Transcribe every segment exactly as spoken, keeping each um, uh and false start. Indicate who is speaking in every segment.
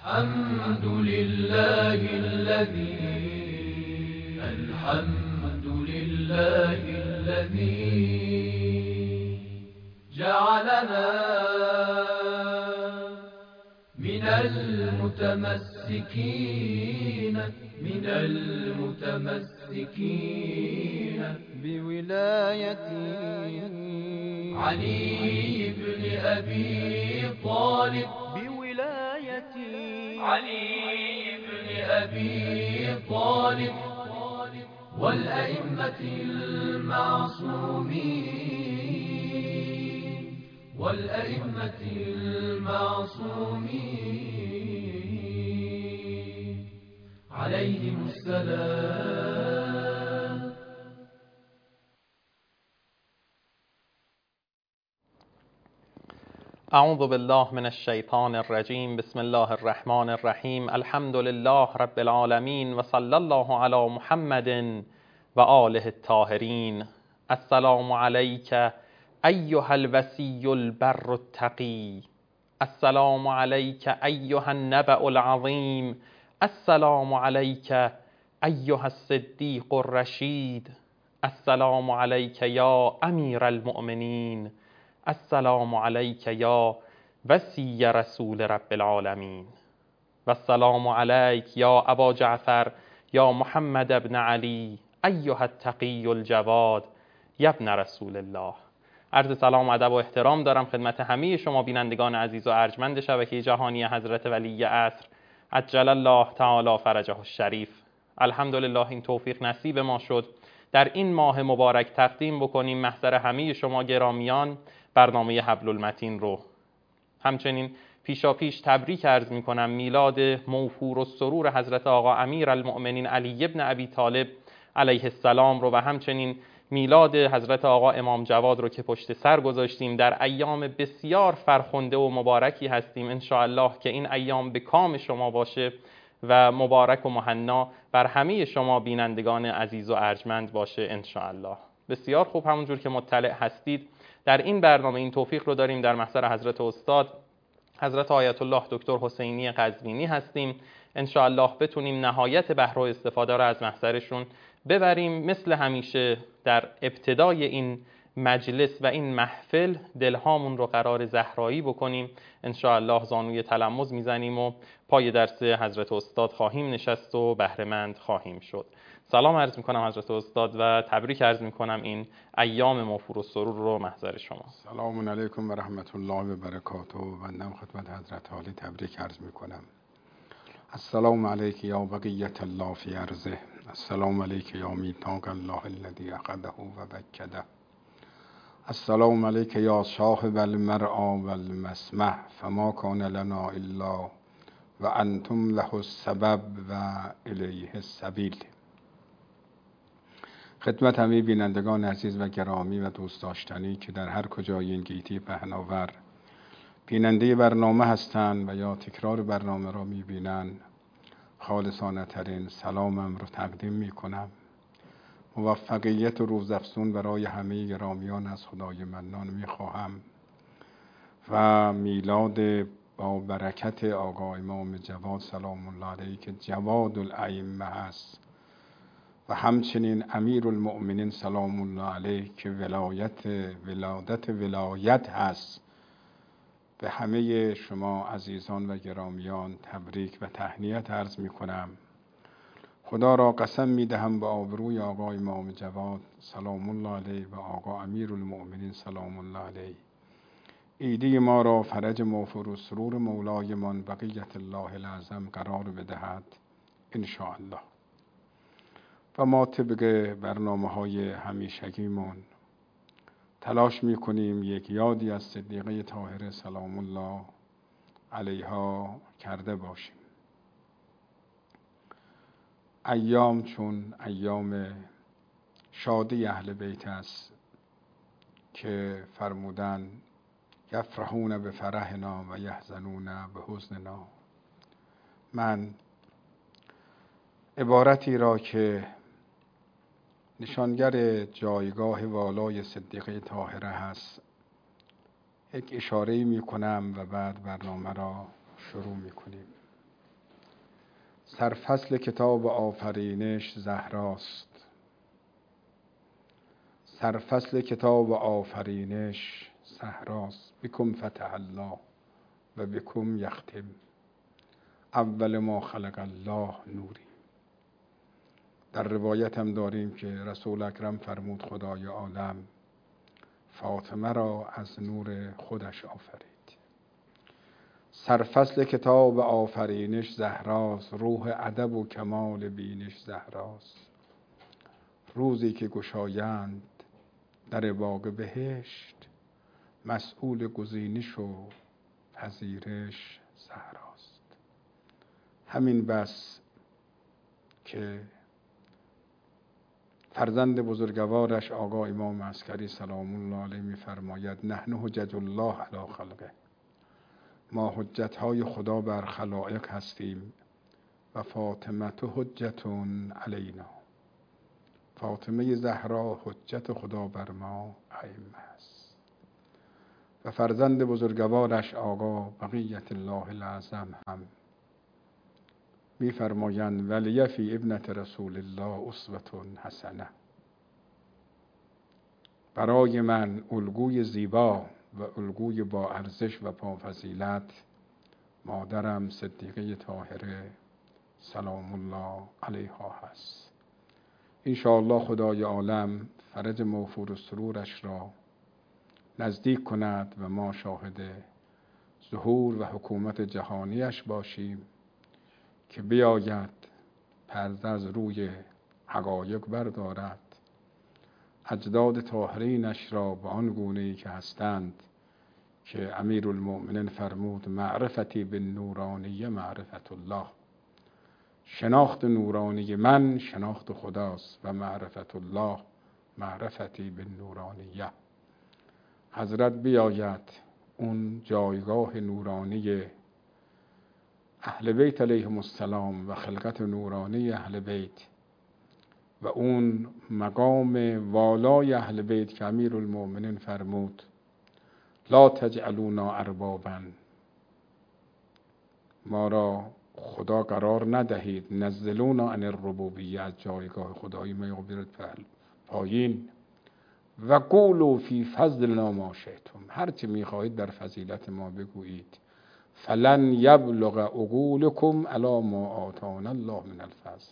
Speaker 1: الحمد لله الذي الحمد لله الذي جعلنا من المتمسكين من المتمسكين
Speaker 2: بولاية
Speaker 1: علي بن أبي طالب
Speaker 2: بولاية
Speaker 1: علي بن أبي طالب والأئمة المعصومين والأئمة المعصومين عليهم السلام.
Speaker 3: اعوذ بالله من الشیطان الرجیم. بسم الله الرحمن الرحیم. الحمد لله رب العالمین و صلی الله علی محمد و آله الطاهرین. السلام علیک ایها الوصی البر التقی، السلام علیک ایها النبأ العظیم، السلام علیک ایها الصدیق الرشید، السلام علیک یا امیر المؤمنین، السلام علیک یا وصی رسول رب العالمین، و السلام علیک یا ابا جعفر یا محمد ابن علی ایها التقی الجواد یا ابن رسول الله. عرض سلام و ادب و احترام دارم خدمت همه شما بینندگان عزیز و ارجمند شبکه جهانی حضرت ولی عصر عجل الله تعالی فرجه الشریف. الحمدلله این توفیق نصیب ما شد در این ماه مبارک تقدیم بکنیم محضر همه شما گرامیان برنامه حبل المتین رو. همچنین پیشا پیش تبریک عرض می کنم میلاد موفور و سرور حضرت آقا امیر المؤمنین علی ابن ابی طالب علیه السلام رو و همچنین میلاد حضرت آقا امام جواد رو که پشت سر گذاشتیم. در ایام بسیار فرخنده و مبارکی هستیم ان شاء الله که این ایام به کام شما باشه و مبارک و مهنا بر همه شما بینندگان عزیز و ارجمند باشه ان شاء الله. بسیار خوب، همونجور که مطلع هستید در این برنامه این توفیق رو داریم در محضر حضرت استاد حضرت آیت الله دکتر حسینی قزوینی هستیم. ان شاء الله بتونیم نهایت بهره و استفاده رو از محضرشون ببریم. مثل همیشه در ابتدای این مجلس و این محفل دلهامون رو قرار زهرایی بکنیم. ان شاء الله زانوی تلمذ میزنیم و پای درس حضرت استاد خواهیم نشست و بهره مند خواهیم شد. سلام عرض میکنم حضرت استاد و تبریک عرض میکنم این ایام موفور و سرور رو محضر شما.
Speaker 4: سلام علیکم و رحمت الله و برکاته. و بنده خدمت حضرت عالی تبریک عرض میکنم. السلام علیک یا بقیت الله فی ارضه، السلام علیک یا میثاق الله الذی اخذه و بکده، السلام علیک یا صاحب المرعی و المسمع فما کان لنا الا و انتم له السبب و الیه السبیل. خدمت همه بینندگان عزیز و گرامی و دوست داشتنی که در هر کجای این گیتی پهناور بیننده برنامه هستند و یا تکرار برنامه را میبینند، خالصانه ترین سلامم رو تقدیم میکنم. موفقیت و روزافزون برای همه گرامیان از خدای منان میخواهم و میلاد با برکت آقا امام جواد سلام الله علیه که جواد الائمه هست و همچنین امیر المؤمنین سلام الله علیه که ولایت ولادت ولایت هست، به همه شما عزیزان و گرامیان تبریک و تهنیت عرض می کنم. خدا را قسم می دهم به آبروی آقا امام جواد سلام الله علیه و آقا امیر المؤمنین سلام الله علیه ایدی ما را فرج موفور و سرور مولایمان بقیت الله العظم قرار بدهد ان شاء الله. و ما طبق برنامه های همیشگیمون تلاش میکنیم یک یادی از صدیقه طاهره سلام الله علیها کرده باشیم. ایام چون ایام شادی اهل بیت است که فرمودن یفرحون به فرحنا و یحزنون به حزننا. من عبارتی را که نشانگر جایگاه والای صدیقه طاهره هست یک اشاره می کنم و بعد برنامه را شروع می کنیم. سرفصل کتاب آفرینش زهراست. سرفصل کتاب آفرینش زهراست. بکم فتح الله و بکم یختم. اول ما خلق الله نوری. در روایت هم داریم که رسول اکرم فرمود خدای عالم فاطمه را از نور خودش آفرید. سرفصل کتاب آفرینش زهراست. روح ادب و کمال بینش زهراست. روزی که گشایند در باغ بهشت، مسئول گزینش و پذیرش زهراست. همین بس که فرزند بزرگوارش آقا امام عسکری سلام الله علیه می‌فرماید نحن حجج الله علی خلقه. ما حجت‌های خدا بر خلائق هستیم و فاطمه حجتون علینا. فاطمه زهرا حجت خدا بر ما ائمه است. و فرزند بزرگوارش آقا بقیت الله الاعظم هم می‌فرمایند ولی فی ابنة رسول الله اسوة حسنه. برای من الگوی زیبا و الگوی با ارزش و پافضیلت مادرم صدیقه طاهره سلام الله علیها هست. انشاءالله خدای عالم فرج موفور و سرورش را نزدیک کند و ما شاهد ظهور و حکومت جهانیش باشیم که بیاید پرده از روی حقایق بردارد، اجداد طاهرینش را به آن گونه‌ای که هستند که امیرالمؤمنین فرمود معرفتی بالنورانیه معرفت الله. شناخت نورانی من شناخت خداست و معرفت الله معرفتی بالنورانیه. حضرت بیاید اون جایگاه نورانی اهل بیت علیهم السلام و خلقت نورانی اهل بیت و اون مقام والای اهل بیت که امیرالمؤمنین فرمود لا تجعلونا اربابا، ما را خدا قرار ندهید، نزلونا عن الربوبیه، از جایگاه خدایی ما بیارید پایین. و قولوا فی فضلنا ما شئتم، هرچی میخواهید در فضیلت ما بگویید. فلن یبلغ عقولکم علی ما آتانا الله من الفضل،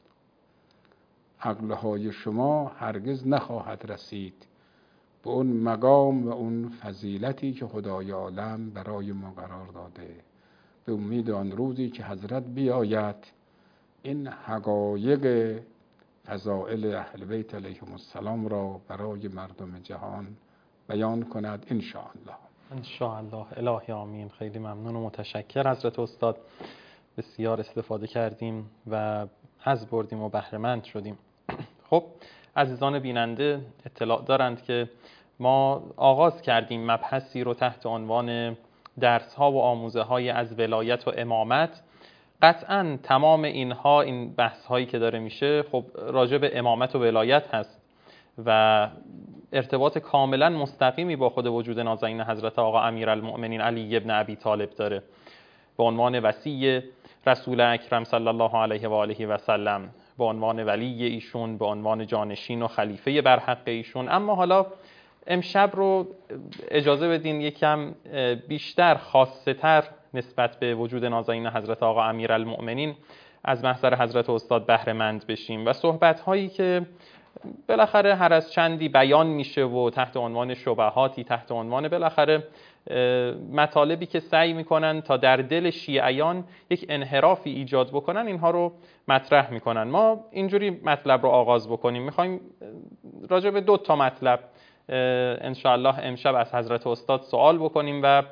Speaker 4: عقلهای شما هرگز نخواهد رسید به اون مقام و اون فضیلتی که خدای عالم برای ما قرار داده. به امید آن روزی که حضرت بیاید این حقایق فضائل اهل بیت علیهم السلام را برای مردم جهان بیان کند ان شاء الله.
Speaker 3: ان شاء الله. الهی آمین. خیلی ممنون و متشکر حضرت استاد. بسیار استفاده کردیم و حظ بردیم و بهره مند شدیم. خب عزیزان بیننده اطلاع دارند که ما آغاز کردیم مبحثی رو تحت عنوان درس ها و آموزه های از ولایت و امامت. قطعا تمام اینها، این بحث هایی که داره میشه خب راجع به امامت و ولایت هست و ارتباط کاملا مستقیمی با خود وجود نازنین حضرت آقا امیرالمؤمنین علی ابن ابی طالب داره به عنوان وصی رسول اکرم صلی الله علیه و آله و سلم، به عنوان ولی ایشون، به عنوان جانشین و خلیفه برحق ایشون. اما حالا امشب رو اجازه بدین یکم بیشتر خاصه تر نسبت به وجود نازنین حضرت آقا امیرالمؤمنین از محضر حضرت استاد بهره مند بشیم و صحبت هایی که بالاخره هر از چندی بیان میشه و تحت عنوان شبهاتی، تحت عنوان بالاخره مطالبی که سعی میکنن تا در دل شیعیان یک انحرافی ایجاد بکنن، اینها رو مطرح میکنن. ما اینجوری مطلب رو آغاز بکنیم. میخوایم راجع به دو تا مطلب انشاءالله امشب از حضرت استاد سوال بکنیم و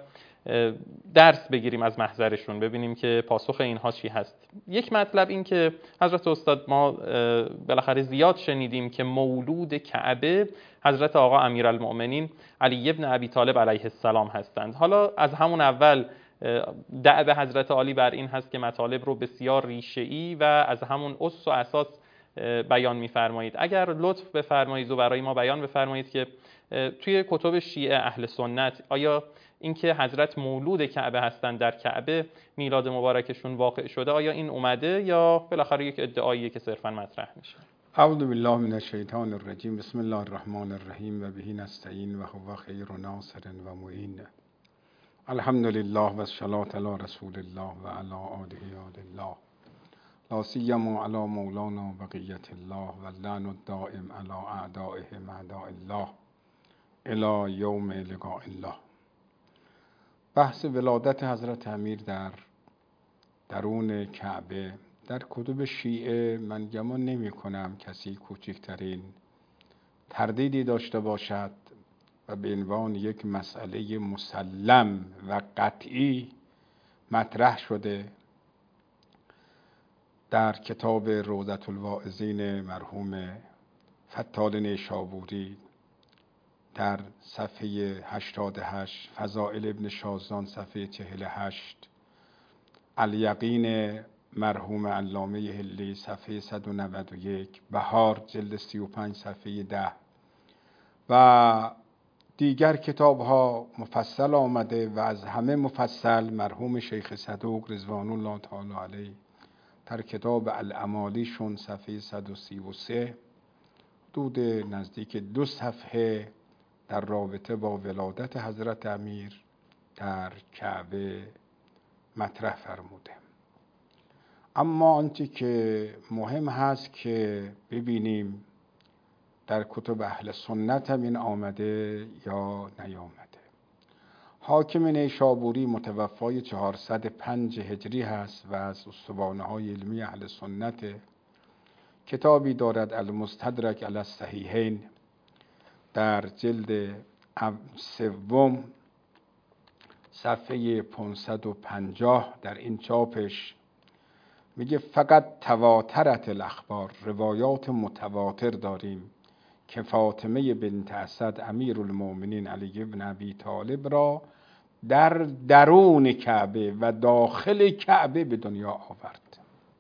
Speaker 3: درس بگیریم از محضرشون، ببینیم که پاسخ اینها چی هست. یک مطلب این که حضرت استاد ما بالاخره زیاد شنیدیم که مولود کعبه حضرت آقا امیرالمؤمنین علی ابن ابی طالب علیه السلام هستند. حالا از همون اول دعوه حضرت عالی بر این هست که مطالب رو بسیار ریشه‌ای و از همون اس و اساس بیان می‌فرمایید. اگر لطف بفرمایید و برای ما بیان بفرمایید که توی کتب شیعه اهل سنت آیا اینکه حضرت مولود کعبه هستن، در کعبه میلاد مبارکشون واقع شده، آیا این اومده یا بالاخره یک ادعاییه که صرفا مطرح میشه؟
Speaker 4: اعوذ بالله من الشیطان الرجیم. بسم الله الرحمن الرحیم و به نستعین و هو خیر ناصر و معین. الحمد لله و الصلاة علی رسول الله و علی آله یاد الله، لا سیما علی مولانا بقیت الله و اللعن الدائم علی اعدائهم اعداء الله الی یوم لقاء الله. بحث ولادت حضرت امیر در درون کعبه در کتب شیعه من گمان نمی کنم کسی کوچکترین تردیدی داشته باشد و به عنوان یک مسئله مسلم و قطعی مطرح شده. در کتاب روضة الواعظین مرحوم فتال نیشابوری در صفحه هشتاد و هشت، فضائل ابن شازان صفحه چهل و هشت، الیقین مرحوم علامه هلی صفحه صد و نود و یک، بهار جلد سی و پنج صفحه ده و دیگر کتاب ها مفصل آمده و از همه مفصل مرحوم شیخ صدوق رضوان الله تعالی علیه در کتاب الامالیشون صفحه صد و سی و سه حدود نزدیک دو صفحه در رابطه با ولادت حضرت امیر در کعبه مطرح فرموده. اما آنچه که مهم هست که ببینیم در کتب اهل سنت هم این آمده یا نیامده. حاکم نیشابوری متوفای چهارصد و پنج هجری هست و از استوانه های علمی اهل سنت. کتابی دارد المستدرک علی الصحیحین در جلد سوم صفحه پانصد و پنجاه، در این چاپش میگه فقط تواترت الاخبار، روایات متواتر داریم که فاطمه بنت اسد امیر المؤمنین علی بن ابی طالب را در درون کعبه و داخل کعبه به دنیا آورد.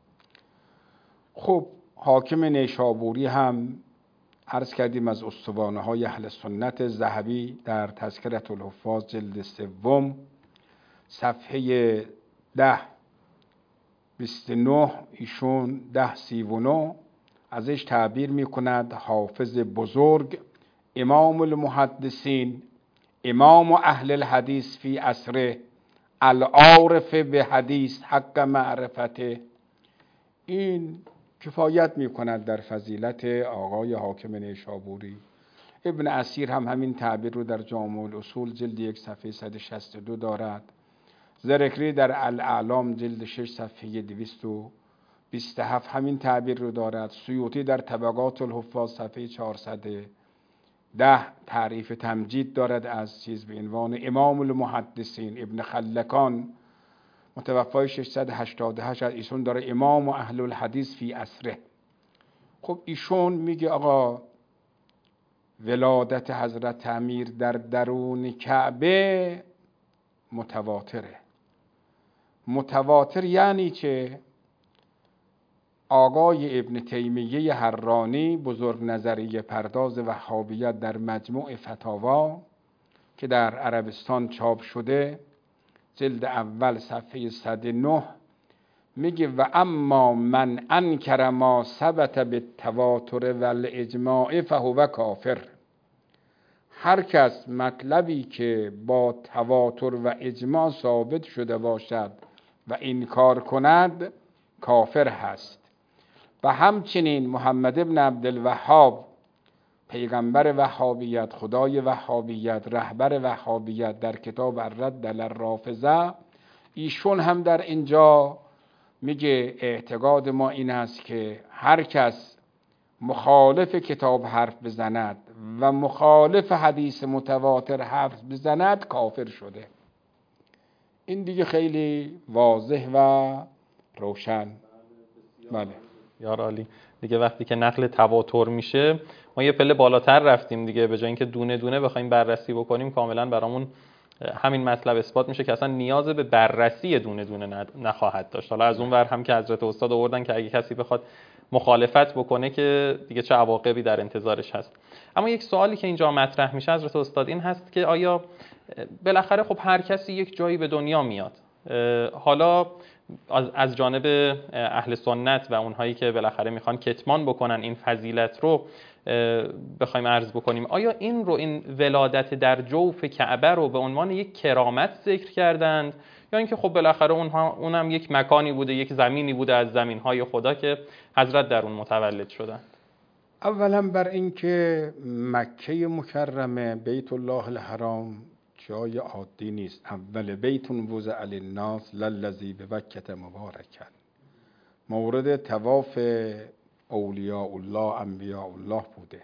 Speaker 4: خب حاکم نیشابوری هم عرض کردیم از استوانه های اهل سنت. ذهبی در تذکرة الحفاظ جلد سوم صفحه ده بیست و نه، ایشون ده سی و نه ازش تعبیر می کند حافظ بزرگ، امام المحدثین، امام اهل الحدیث فی عصره، العارف به حدیث حق معرفته. این کفایت می کند در فضیلت آقای حاکم نیشابوری. ابن اسیر هم همین تعبیر رو در جامع الاصول جلد یک صفحه صد و شصت و دو دارد. زرکری در الاعلام جلد شش صفحه دویست و بیست و هفت همین تعبیر رو دارد. سیوطی در طبقات الحفاظ صفحه چهارصد و ده تعریف تمجید دارد از چیز به عنوان امام المحدثین. ابن خلکان متوفای ششصد و هشتاد و هشت از ایشون داره امام و اهل الحدیث فی عصره. خب ایشون میگه آقا ولادت حضرت امیر در درون کعبه متواتره. متواتر یعنی چه؟ آقای ابن تیمیه حرانی بزرگ نظریه پرداز وهابیت در مجموع فتاوا که در عربستان چاپ شده جلد اول صفحه صد و نه میگه و اما من انکر ما ثبت بالتواتر والاجماع فهو کافر. هر کس مطلبی که با تواتر و اجماع ثابت شده باشد و انکار کند کافر هست. و همچنین محمد ابن عبدالوهاب پیغمبر وهابیت، خدای وهابیت، رهبر وهابیت در کتاب الرد علی الرافضه ایشون هم در اینجا میگه اعتقاد ما این است که هر کس مخالف کتاب حرف بزند و مخالف حدیث متواتر حرف بزند کافر شده. این دیگه خیلی واضح و روشن. بله
Speaker 3: یار عالی. دیگه وقتی که نقل تواتر میشه ما یه پله بالاتر رفتیم دیگه. به جای اینکه دونه دونه بخوایم بررسی بکنیم کاملا برامون همین مطلب اثبات میشه که اصلا نیاز به بررسی دونه دونه نخواهد داشت. حالا از اون ور هم که حضرت استاد آوردن که اگه کسی بخواد مخالفت بکنه که دیگه چه عواقبی در انتظارش هست. اما یک سوالی که اینجا مطرح میشه حضرت استاد این هست که آیا بالاخره خب هر کسی یک جایی به دنیا میاد، حالا از جانب اهل سنت و اونهایی که بالاخره میخوان کتمان بکنن این فضیلت رو بخوایم عرض بکنیم، آیا این رو این ولادت در جوف کعبه رو به عنوان یک کرامت ذکر کردند یا اینکه خب بالاخره اونها اونم یک مکانی بوده، یک زمینی بوده از زمینهای خدا که حضرت در اون متولد شدند؟
Speaker 4: اولا بر اینکه مکه مکرمه بیت الله الحرام جای عادی نیست. اول بیت وضع للناس للذی ببکة مبارکا، مورد طواف اولیاء الله انبیاء الله بوده،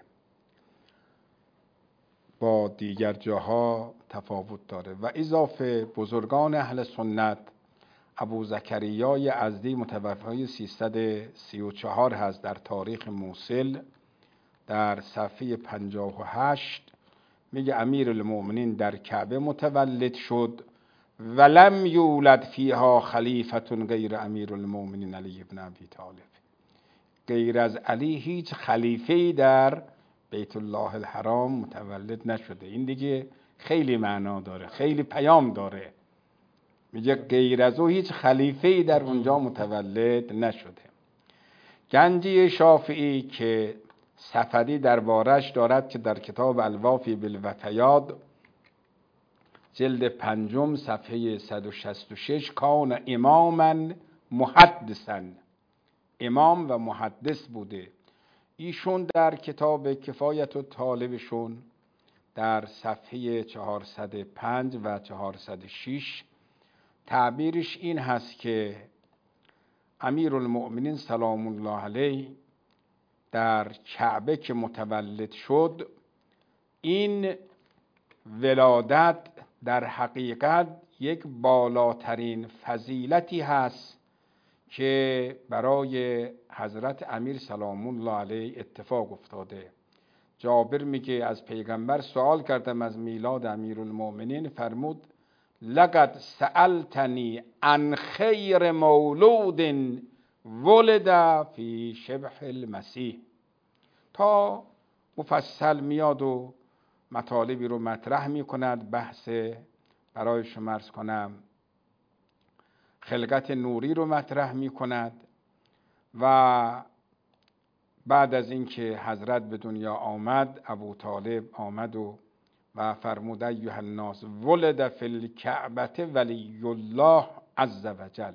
Speaker 4: با دیگر جاها تفاوت داره. و اضافه بزرگان اهل سنت، ابو زکریا یزدی متوفی سیصد و سی و چهار هست، در تاریخ موصل در صفحه پنجاه و هشت میگه امیر المؤمنین در کعبه متولد شد ولم یولد فیها خلیفة غیر امیر المؤمنین علی ابن ابی طالب. غیر از علی هیچ خلیفه‌ای در بیت الله الحرام متولد نشده. این دیگه خیلی معنا داره، خیلی پیام داره. میگه غیر از او هیچ خلیفه‌ای در اونجا متولد نشده. گنجی شافعی که صفدی دربارش دارد که در کتاب الوافی بالوفیات جلد پنجم صفحه صد و شصت و شش کان اماما محدثا، امام و محدث بوده. ایشون در کتاب کفایت الطالبشون در صفحه چهارصد و پنج و چهارصد و شش تعبیرش این هست که امیر المؤمنین سلام الله علیه در کعبه که متولد شد، این ولادت در حقیقت یک بالاترین فضیلتی هست که برای حضرت امیر سلام الله علیه اتفاق افتاده. جابر میگه از پیغمبر سوال کردم از میلاد امیر المؤمنین، فرمود لقد سألتنی عن خیر مولود ولد فی شبه المسیح، تا مفصل میاد و مطالبی رو مطرح میکند. بحث برای شما عرض کنم خلقت نوری رو مطرح میکند و بعد از اینکه حضرت به دنیا آمد ابو طالب آمد و و فرمود ایها الناس ولد فی الکعبه ولی الله عز وجل،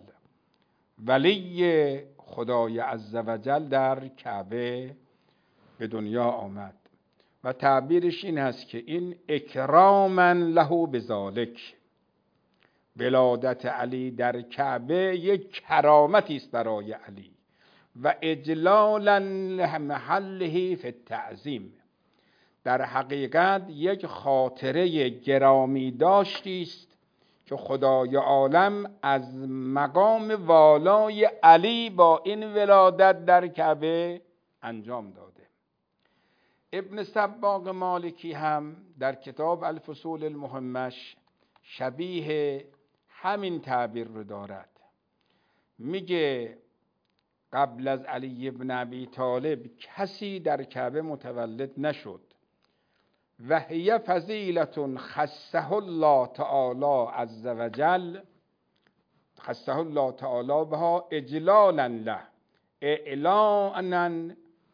Speaker 4: ولی خدای عز وجل در کعبه به دنیا آمد. و تعبیرش این هست که این اکراما له بذالک، ولادت علی در کعبه یک کرامتی است برای علی و اجلالا محله فی التعظیم، در حقیقت یک خاطره گرامی داشتی است که خدای عالم از مقام والای علی با این ولادت در کعبه انجام داده. ابن سباق مالکی هم در کتاب الفصول المهمش شبیه همین تعبیر رو دارد. میگه قبل از علی ابن ابی طالب کسی در کعبه متولد نشد و هی فضیلة خصه الله تعالی عز وجل، خصه الله تعالی بها اجلالا له اعلانا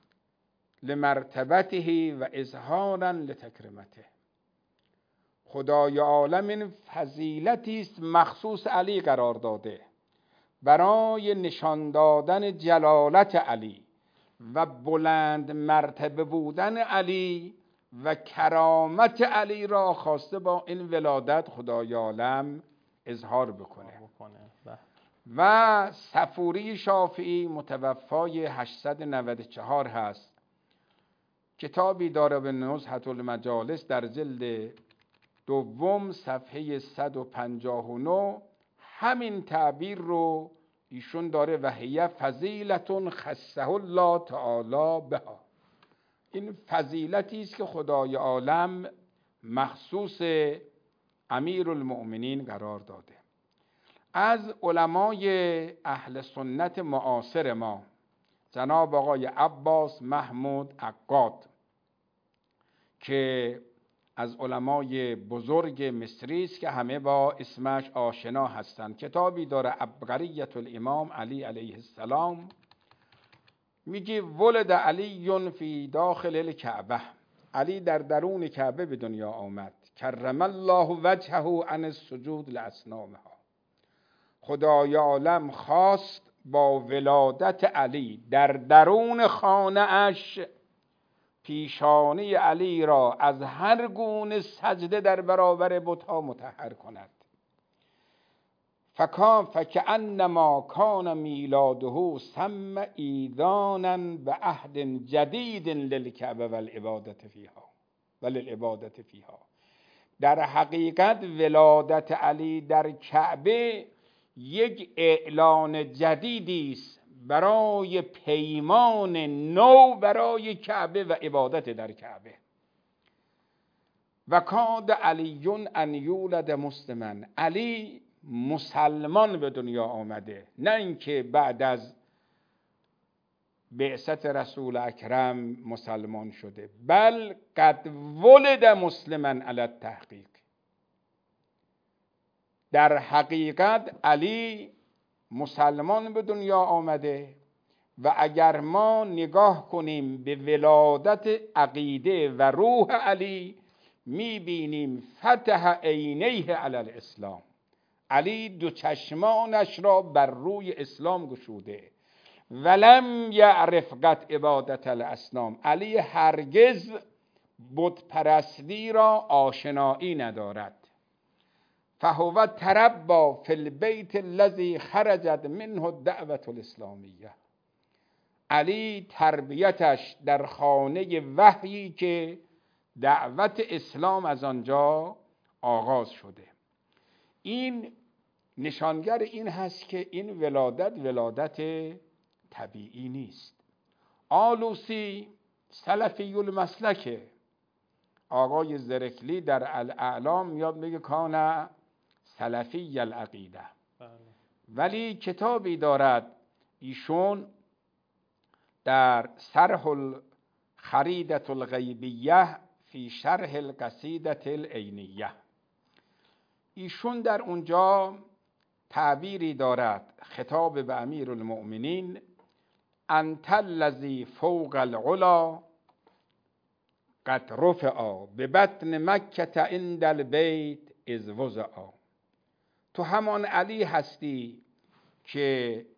Speaker 4: لمرتبته و اظهارا لتکرمته. خدای عالم این فضیلتی است مخصوص علی قرار داده برای نشان دادن جلالت علی و بلند مرتبه بودن علی و کرامت علی را خواسته با این ولادت خدای عالم اظهار بکنه. و صفوری شافعی متوفای هشتصد و نود و چهار هست، کتابی داره به نزهة المجالس در جلد دوم صفحه صد و پنجاه و نه همین تعبیر رو ایشون داره و هی فضیلة خصه الله تعالی بها. این فضیلتی است که خدای عالم مخصوص امیر المؤمنین قرار داده. از علمای اهل سنت معاصر ما جناب آقای عباس محمود عقاد که از علمای بزرگ مصری است که همه با اسمش آشنا هستند. کتابی داره عبقریت الامام علی علیه السلام. میگه ولد علی فی داخل الکعبه، علی در درون کعبه به دنیا آمد. کرم الله وجهه عن السجود لاصنامها، خدای عالم خواست با ولادت علی در درون خانه اش پیشانی علی را از هر گونه سجده در برابر بت‌ها مطهر کند. فکان فکأنما کان میلاده سم ایذانا به عهد جدید للکعبه والعبادت فیها وللعبادت فیها. در حقیقت ولادت علی در کعبه یک اعلان جدیدی است برای پیمان نو برای کعبه و عبادت در کعبه. و کاد علی ان یولد مسلما، علی مسلمان به دنیا آمده، نه اینکه بعد از بعثت رسول اکرم مسلمان شده، بل قد ولد مسلما علی التحقیق. در حقیقت علی مسلمان به دنیا آمده و اگر ما نگاه کنیم به ولادت عقیده و روح علی میبینیم فتح عینیه علی الاسلام، علی دو چشمانش را بر روی اسلام گشوده. ولم یعرف قط عبادت الاصنام، علی هرگز بت پرستی را آشنایی ندارد. فهو تربا فی البیت الذی خرجت منه الدعوة الاسلامیه، علی تربیتش در خانه وحیی که دعوت اسلام از آنجا آغاز شده. این نشانگر این هست که این ولادت ولادت طبیعی نیست. آلوسی سلفی المسلکه، آقای زرکلی در الاعلام میاد میگه کان سلفی العقیده، ولی کتابی دارد ایشون در شرح الخریدة الغیبیه فی شرح القصیدة العینیه، ایشون در اونجا تعبیری دارد خطاب به امیر المؤمنین: انت الذی فوق العلا قد رفعا به بطن مکة عند البیت اذ وضعا. تو همان علی هستی که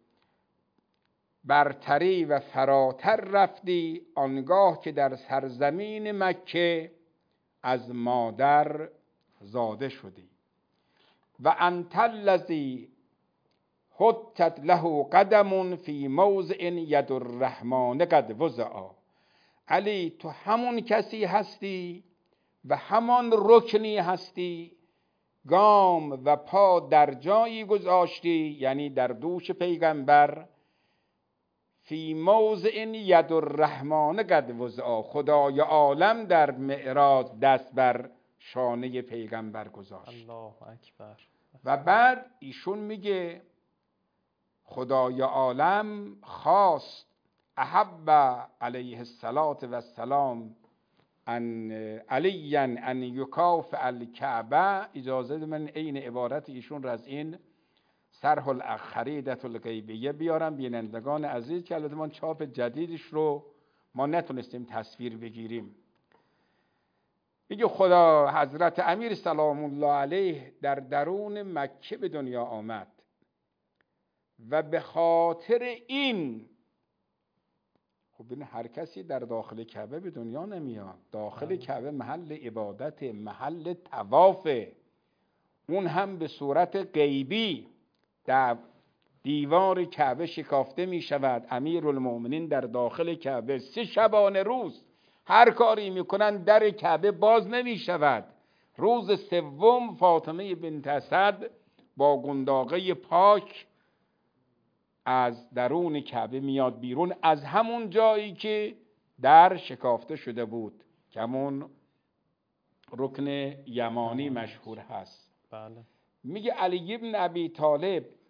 Speaker 4: برتری و فراتر رفتی آنگاه که در سرزمین مکه از مادر زاده شدی. و انت الذی حطت له قدم فی موضع ید الرحمن قد وضعا. علی تو همون کسی هستی و همان رکنی هستی، گام و پا در جایی گذاشتی، یعنی در دوش پیغمبر، فی موضع ید الرحمن قد وضعا، خدای عالم در معراج دست بر شانه پیغمبر گذاشت.
Speaker 3: الله اکبر.
Speaker 4: و بعد ایشون میگه خدای عالم خواست احب علیه السلام ان علیا ان یکافئ الکعبه. اجازه من عین عبارت ایشون را از این شرح الخریدة الغیبیه بیارم بینندگان عزیز، که البته ما چاپ جدیدش رو ما نتونستیم تصویر بگیریم. میگه خدا حضرت امیر سلام الله علیه در درون مکه به دنیا آمد و به خاطر این، خب این هر کسی در داخل کعبه به دنیا نمیاد، داخل کعبه محل عبادت، محل طوافه، اون هم به صورت غیبی. در دیوار کعبه شکافته می شود، امیر المؤمنین در داخل کعبه سه شبانه روز هر کاری میکنن در کعبه باز نمی شود. روز سوم فاطمه بنت اسد با گنداقه پاک از درون کعبه میاد بیرون، از همون جایی که در شکافته شده بود که همون رکن یمانی مشهور هست.
Speaker 3: بله.
Speaker 4: میگه علی ابن ابی طالب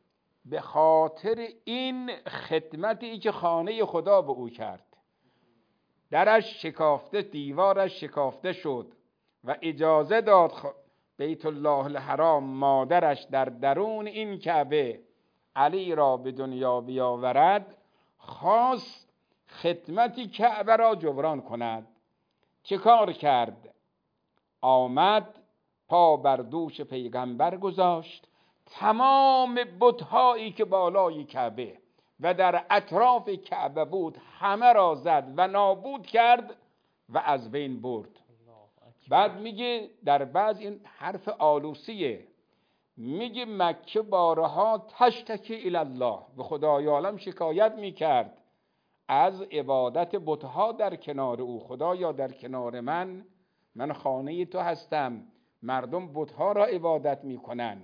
Speaker 5: به خاطر این خدمتی که خانه خدا به او کرد. درش شکافته، دیوارش شکافته شد و اجازه داد بیت الله الحرام مادرش در درون این کعبه علی را به دنیا بیاورد. خواست خدمتی کعبه را جبران کند. چه کار کرد؟ آمد پا بر دوش پیغمبر گذاشت، تمام بت‌هایی که بالای کعبه و در اطراف کعبه بود همه را زد و نابود کرد و از بین برد. بعد میگه در بعض این حرف آلوسیه، میگه مکه بارها تشتکی الی الله، به خدای عالم شکایت میکرد از عبادت بت‌ها در کنار او. خدایا در کنار من، من خانه تو هستم، مردم بت‌ها را عبادت میکنن.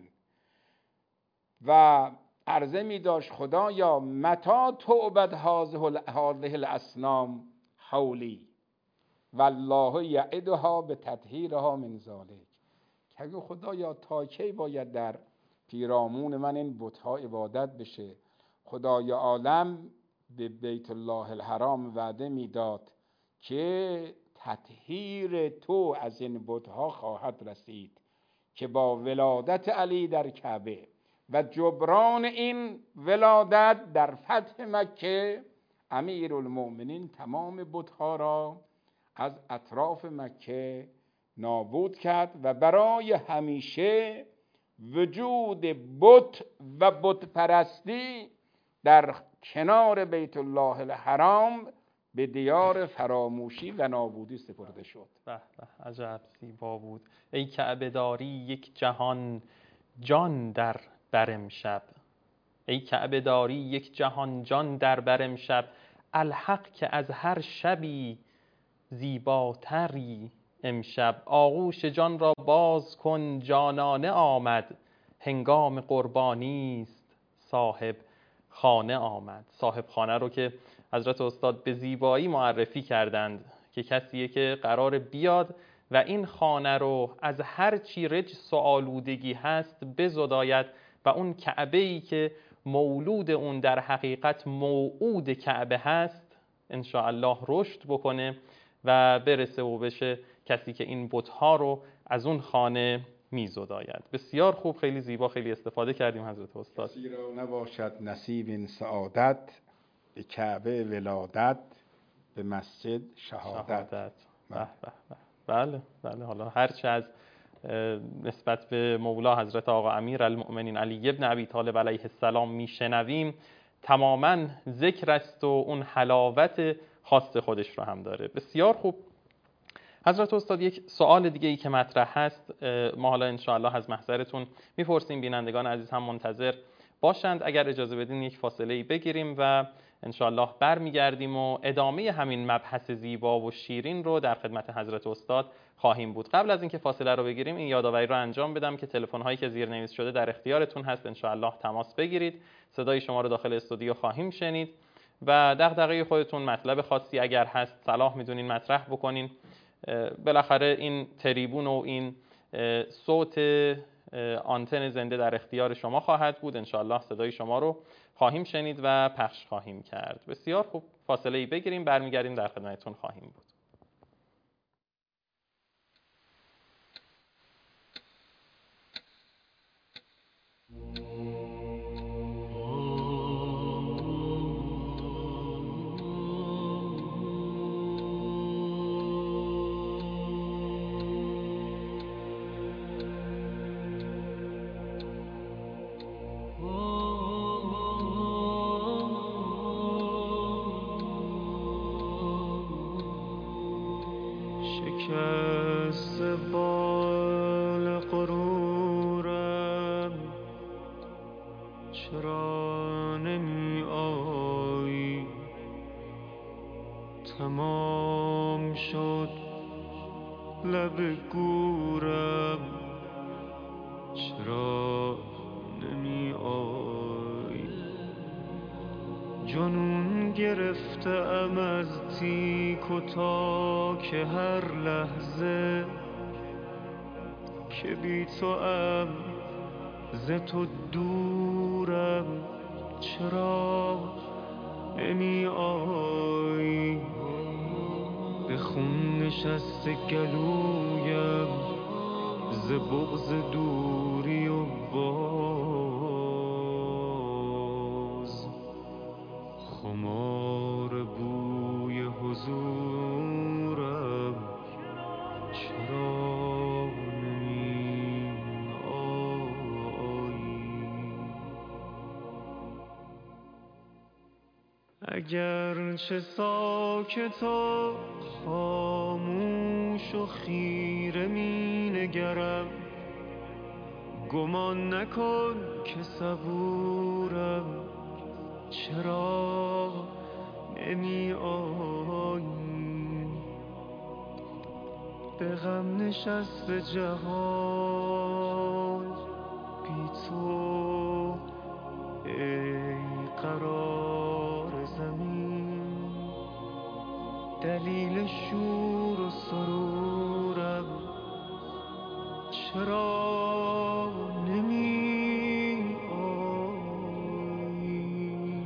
Speaker 5: و عرضه می داشت خدایا متا تعبد هذه الاصنام حولی والله یعدها به تطهیرها من ذلک. که خدایا تا کی باید در پیرامون من این بت‌ها عبادت بشه؟ خدای عالم به بیت الله الحرام وعده میداد که تطهیر تو از این بت‌ها خواهد رسید، که با ولادت علی در کعبه و جبران این ولادت در فتح مکه، امیرالمؤمنین تمام بت‌ها را از اطراف مکه نابود کرد و برای همیشه وجود بت و بت پرستی در کنار بیت الله الحرام به دیار فراموشی و نابودی سپرده شد.
Speaker 3: به به، عجب زیبا بود. ای کعبه داری یک جهان جان در برم شب، ای کعبه داری یک جهان جان در برم شب، الحق که از هر شبی زیباتری امشب. آغوش جان را باز کن جانانه آمد، هنگام قربانی است صاحب خانه آمد. صاحب خانه رو که حضرت استاد به زیبایی معرفی کردند که کسیه که قرار بیاد و این خانه رو از هر چی رجس و آلودگی هست بزداید و اون کعبه‌ای که مولود اون در حقیقت موعود کعبه هست انشاءالله رشد بکنه و برسه و بشه کسی که این بت‌ها رو از اون خانه میزداید. بسیار خوب، خیلی زیبا، خیلی استفاده کردیم حضرت استاد.
Speaker 4: کسی را نباشد نصیب این سعادت، به کعبه ولادت، به مسجد شهادت.
Speaker 3: شهادت. به به به. بله بله. حالا هرچه از نسبت به مولا حضرت آقا امیرالمؤمنین علی ابن ابی طالب علیه السلام میشنویم تماما ذکر است و اون حلاوت خاص خودش رو هم داره. بسیار خوب حضرت استاد، یک سوال دیگه ای که مطرح هست ما حالا انشاءالله از محضرتون میپرسیم، بینندگان عزیز هم منتظر باشند. اگر اجازه بدین یک فاصله ای بگیریم و انشاءالله برمیگردیم و ادامه همین مبحث زیبا و شیرین رو در خدمت حضرت استاد خواهیم بود. قبل از اینکه فاصله رو بگیریم این یادآوری رو انجام بدم که تلفن هایی که زیرنویس شده در اختیارتون هست، انشاءالله تماس بگیرید. صدای شما رو داخل استودیو خواهیم شنید و دغدغه خودتون مطلب خاصی اگر هست صلاح میدونین مطرح بکنین. بالاخره این تریبون و این صوت آنتن زنده در اختیار شما خواهد بود. انشاءالله صدای شما رو خواهیم شنید و پخش خواهیم کرد. بسیار خوب، فاصله ای بگیریم، برمیگردیم در خدمتتون خواهیم بود.
Speaker 6: تمام شد لب گورم، چرا نمی آیی؟ جنون گرفتم از تیک و تاک هر لحظه که بی تو ام ز تو دورم. چرا نمی آیی؟ به خون نشسته گلویم ز بغض دوری و باز خمار بوی حضورم چرا نمی آیی؟ اگر چه ساکت و خاموش و خیره می نگرم، گمان نکن که صبورم چرا نمی آیی؟ به غم نشست جهان بی تو ای قرار زمین، دلیل شور و سرورم چرا نمی آیی؟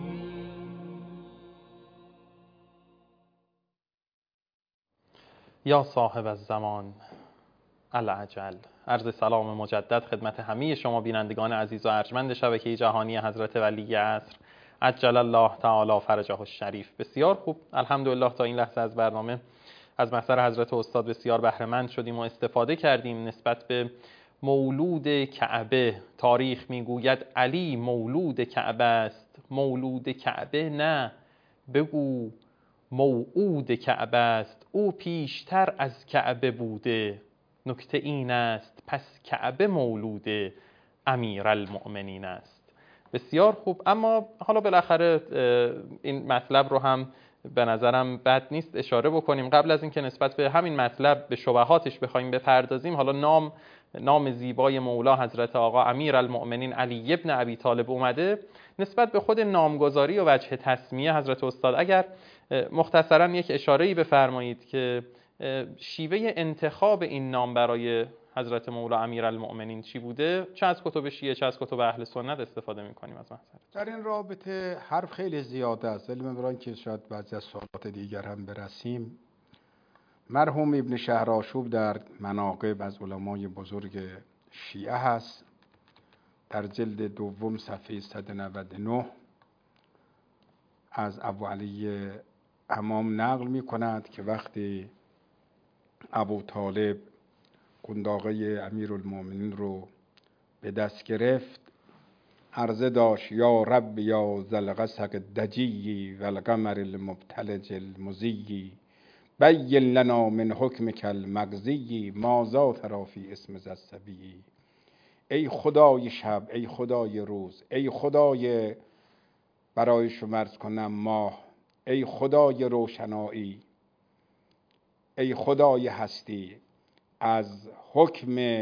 Speaker 3: یا صاحب الزمان العجل. عرض سلام مجدد خدمت همه شما بینندگان عزیز و ارجمند شبکه جهانی حضرت ولی عصر عجل الله تعالی فرجه الشریف. بسیار خوب، الحمدلله تا این لحظه از برنامه از محضر حضرت استاد بسیار بهره مند شدیم و استفاده کردیم نسبت به مولود کعبه. تاریخ میگوید علی مولود کعبه است، مولود کعبه نه، بگو موعود کعبه است، او پیشتر از کعبه بوده. نکته این است پس کعبه مولود امیرالمؤمنین است. بسیار خوب، اما حالا بالاخره این مطلب رو هم به نظرم بد نیست اشاره بکنیم. قبل از اینکه نسبت به همین مطلب به شبهاتش بخوایم بپردازیم، حالا نام نام زیبای مولا حضرت آقا امیرالمؤمنین علی ابن ابی طالب اومده. نسبت به خود نامگذاری و وجه تسمیه حضرت استاد اگر مختصرا یک اشاره‌ای بفرمایید که شیوه انتخاب این نام برای حضرت مولا امیرالمؤمنین چی بوده؟ چه از کتب شیعه چه از کتب اهل سنت استفاده می‌کنیم از محضر؟
Speaker 4: در این رابطه حرف خیلی زیاده است، ولی من برای اینکه شاید بعضی از سوالات دیگر هم برسیم، مرحوم ابن شهرآشوب در مناقب از علمای بزرگ شیعه هست، در جلد دوم صفحه صد و نود و نه از ابو علی حمام نقل می کند که وقتی ابو طالب قنداقه امیرالمؤمنین رو به دست گرفت، عرضه داشت یا رب یا ذوالقسق الدجی و القمر المبتلج المزی بین لنا من حکمک المغزی ماذا تری فی اسم ذی الصبی. ای خدای شب، ای خدای روز، ای خدای برای شمرز کنم ماه، ای خدای روشنایی، ای خدای هستی، از حکم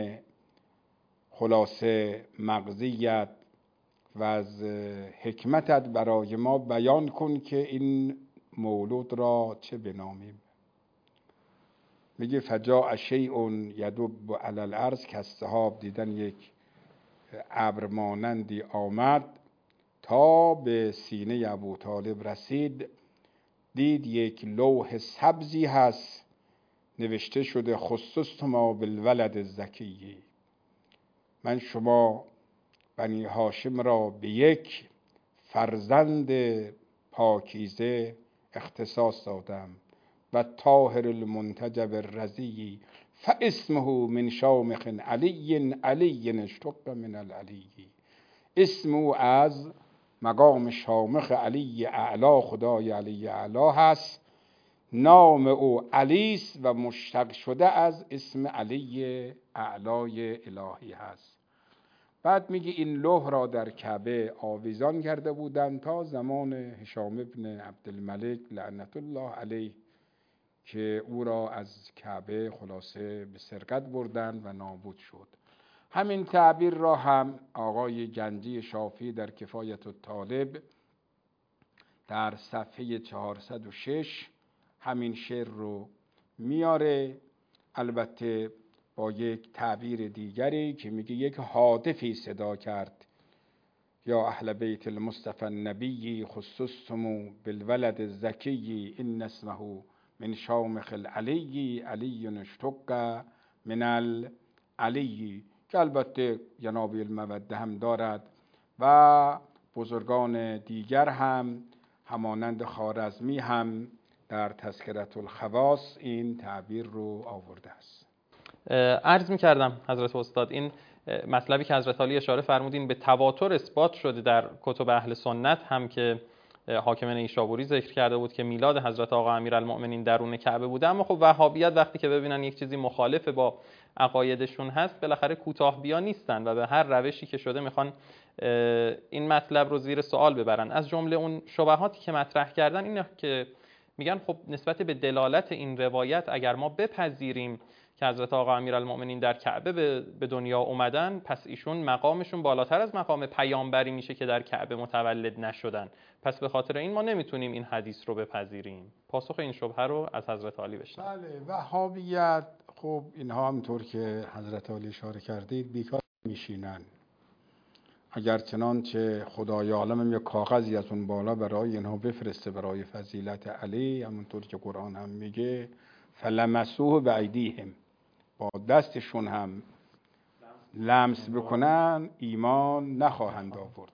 Speaker 4: خلاصه مغزیت و از حکمتت برای ما بیان کن که این مولود را چه بنامیم. میگه فجاء شیء یدب علی الارض، که السحاب دیدن یک ابر مانندی آمد تا به سینه ابو طالب رسید. دید یک لوح سبزی هست نوشته شده خصصتما بالولد الزکی، من شما بنی هاشم را به یک فرزند پاکیزه اختصاص دادم و طاهر المنتجب الرضی فاسمه من شامخ علی علی اشتق من العلی. اسم او از مقام شامخ علی اعلا، خدای علی اعلا هست، نام او علیس و مشتق شده از اسم علی اعلای الهی هست. بعد میگه این لوح را در کعبه آویزان کرده بودند تا زمان هشام ابن عبدالملک لعنت الله علیه که او را از کعبه خلاصه به سرقت بردند و نابود شد. همین تعبیر را هم آقای گنجی شافعی در کفایت الطالب در صفحه چهارصد و شش همین شعر رو میاره، البته با یک تعبیر دیگری که میگه یک هاتفی صدا کرد
Speaker 5: یا اهل بیت المصطفى النبی خصصتم بالولد الزکی ان اسمه من شامخ العلی علی اشتق من العلی، که البته جنابی الموده هم دارد و بزرگان دیگر هم همانند خوارزمی هم در تذکرة الخواص این تعبیر رو آورده است.
Speaker 3: عرض می کردم حضرت استاد این مطلبی که حضرت علی اشاره فرمودین به تواتر اثبات شده در کتب اهل سنت هم که حاکم نیشابوری ذکر کرده بود که میلاد حضرت آقا امیرالمؤمنین درون کعبه بوده. اما خب وهابیت وقتی که ببینن یک چیزی مخالف با عقایدشون هست بالاخره کوتاه بیا نیستن و به هر روشی که شده میخوان این مطلب رو زیر سوال ببرن. از جمله اون شبهاتی که مطرح کردن اینه که میگن خب نسبت به دلالت این روایت اگر ما بپذیریم که حضرت آقا امیرالمؤمنین در کعبه به دنیا اومدن، پس ایشون مقامشون بالاتر از مقام پیامبری میشه که در کعبه متولد نشدن، پس به خاطر این ما نمیتونیم این حدیث رو بپذیریم. پاسخ این شبهه رو از حضرت علی بشنویم.
Speaker 4: بله، وهابیت خب اینها همطور که حضرت علی اشاره کردید بیکار میشینن. اگر چنانچه خدای عالم یک کاغذی از اون بالا برای اینها بفرسته برای فضیلت علی، همونطور که قرآن هم میگه فلمسوه بایدیهم، با دستشون هم لمس بکنن ایمان نخواهند آورد.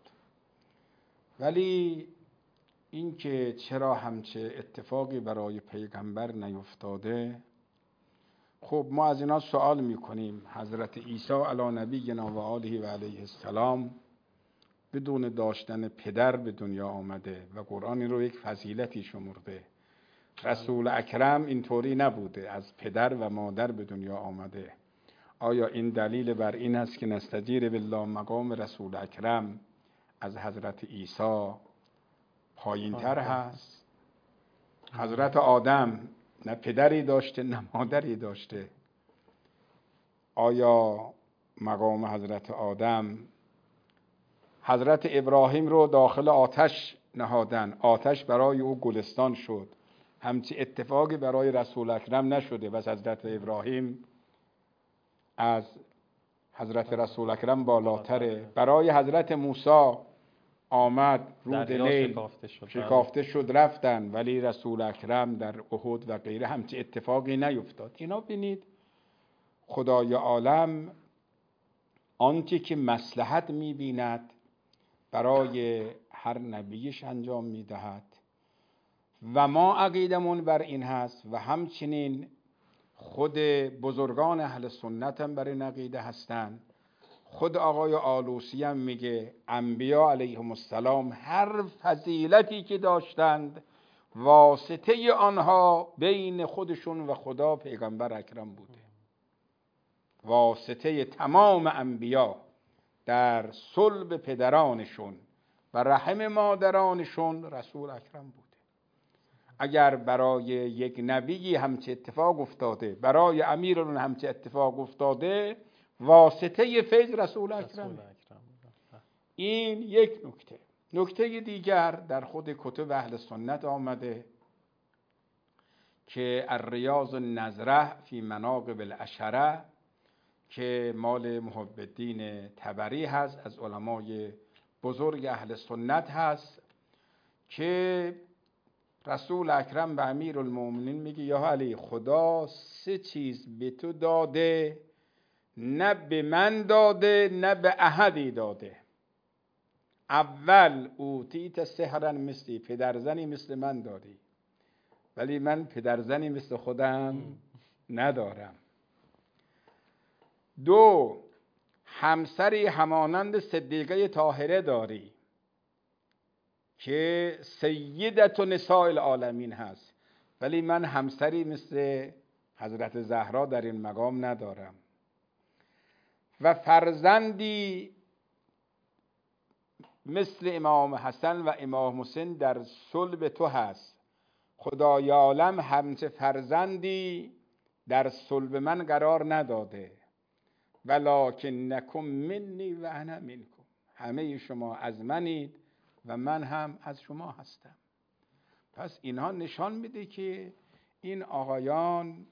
Speaker 4: ولی اینکه چرا همچه اتفاقی برای پیغمبر نیفتاده، خب ما از اینا سوال میکنیم. حضرت عیسی علی نبینا و آله و علیه السلام بدون داشتن پدر به دنیا آمده و قرآن این رو یک فضیلتی شمرده. رسول اکرم اینطوری نبوده، از پدر و مادر به دنیا آمده. آیا این دلیل بر این است که نستجیر بالله مقام رسول اکرم از حضرت عیسی پایین تر هست؟ حضرت آدم نه پدری داشته نه مادری داشته. آیا مقام حضرت آدم، حضرت ابراهیم رو داخل آتش نهادن، آتش برای او گلستان شد، همچی اتفاقی برای رسول اکرم نشده. بس حضرت ابراهیم از حضرت رسول اکرم بالاتره. برای حضرت موسی آمد رود نیل
Speaker 3: شکافته شد.
Speaker 4: شکافته شد رفتن، ولی رسول اکرم در احد و غیره همچی اتفاقی نیفتاد. اینا بینید خدای عالم آنچه که مصلحت می‌بیند برای هر نبیش انجام می‌دهد و ما عقیدمون بر این هست و همچنین خود بزرگان اهل سنت هم بر این عقیده هستند. خود آقای آلوسی هم میگه انبیا علیهم السلام هر فضیلتی که داشتند واسطه آنها بین خودشون و خدا پیغمبر اکرم بوده. واسطه تمام انبیا در صلب پدرانشون و رحم مادرانشون رسول اکرم بوده. اگر برای یک نبی همچه اتفاق افتاده، برای امیرون همچه اتفاق افتاده، واسطه فیض رسول اکرم. این یک نکته. نکته دیگر در خود کتب اهل سنت آمده که الریاض النظره فی مناقب العشره که مال محب الدین طبری هست، از علمای بزرگ اهل سنت هست، که رسول اکرم به امیر المؤمنین میگه یا علی خدا سه چیز به تو داده، نه به من داده نه به احدی داده. اول اوتیت سحرا مثلی، پدرزنی مثل من داری، ولی من پدرزنی مثل خودم ندارم. دو، همسری همانند صدیقه طاهره داری که سیدت و نساء العالمین هست، ولی من همسری مثل حضرت زهرا در این مقام ندارم. و فرزندی مثل امام حسن و امام حسین در صلب تو هست. خدای عالم همچه فرزندی در صلب من قرار نداده. ولکنکم منی و انا منکم، همه شما از منید و من هم از شما هستم. پس اینها نشان میده که این آقایان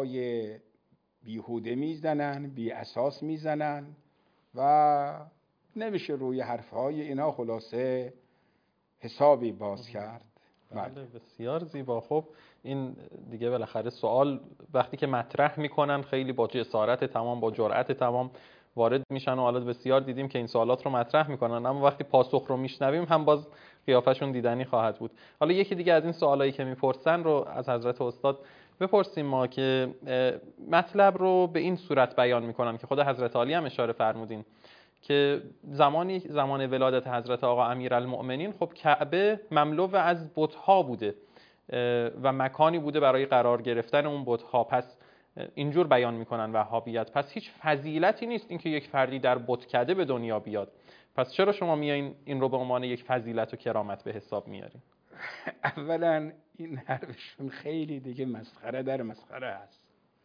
Speaker 4: حرفهای بیهوده میزنن، بی اساس میزنن و
Speaker 5: نمیشه روی حرفهای اینا خلاصه حسابی باز کرد.
Speaker 3: بله بسیار زیبا. خب این دیگه بالاخره سوال وقتی که مطرح میکنن خیلی با جسارت تمام، با جرأت تمام وارد میشن و حالا بسیار دیدیم که این سوالات رو مطرح میکنن، اما وقتی پاسخ رو میشنویم هم باز قیافشون دیدنی خواهد بود. حالا یکی دیگه از این سوالایی که میپرسن رو از حضرت استاد بپرسیم ما، که مطلب رو به این صورت بیان میکنن که خود حضرت عالی هم اشاره فرمودین که زمانی زمان ولادت حضرت آقا امیرالمؤمنین خب کعبه مملو از بت‌ها بوده و مکانی بوده برای قرار گرفتن اون بت‌ها. پس اینجور بیان میکنن وهابیت، پس هیچ فضیلتی نیست اینکه یک فردی در بتکده به دنیا بیاد. پس چرا شما میایین این رو به عنوان یک فضیلت و کرامت به حساب میارین؟
Speaker 5: اولا این حرفشون خیلی دیگه مسخره در مسخره است.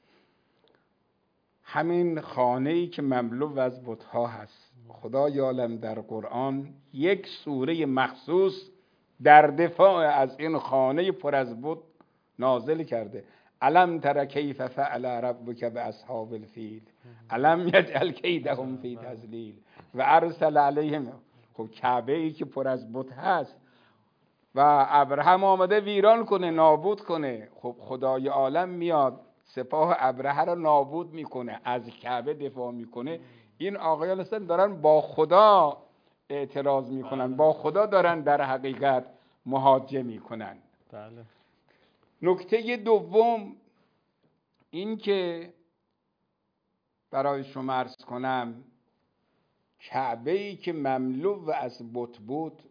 Speaker 5: همین خانه‌ای که مملو از بت‌ها هست، خدای عالم در قرآن یک سوره مخصوص در دفاع از این خانه پر از بت نازل کرده. الم تر کیف فعل ربک باصحاب الفیل الم یجعل کیدهم فی تضلیل و ارسل علیهم. خب کعبه ای که پر از بت هست و ابرهم آمده ویران کنه، نابود کنه، خب خدای عالم میاد سپاه ابرهه رو نابود میکنه، از کعبه دفاع میکنه. این آقایان هستن دارن با خدا اعتراض میکنن، با خدا دارن در حقیقت محاجه میکنن.
Speaker 3: بله.
Speaker 5: نکته دوم این که برای شما عرض کنم کعبه ای که مملو از بت بود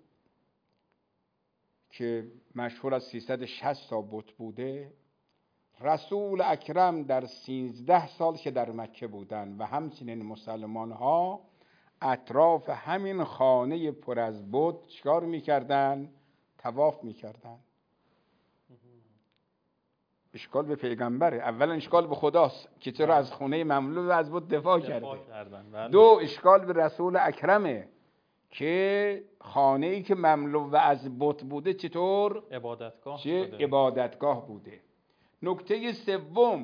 Speaker 5: که مشهور از سیصد و شصت تا بت بوده، رسول اکرم در سیزده سال که در مکه بودن و همچنین مسلمان ها اطراف همین خانه پر از بت چیکار میکردن؟ طواف میکردن. اشکال به پیغمبره، اولا اشکال به خداست که چرا از خونه مملو از بت دفاع کرده. دو، اشکال به رسول اکرمه که خانه ای که مملو از بت بوده چطور
Speaker 3: عبادتگاه
Speaker 5: چه
Speaker 3: شده.
Speaker 5: عبادتگاه بوده. نکته سوم،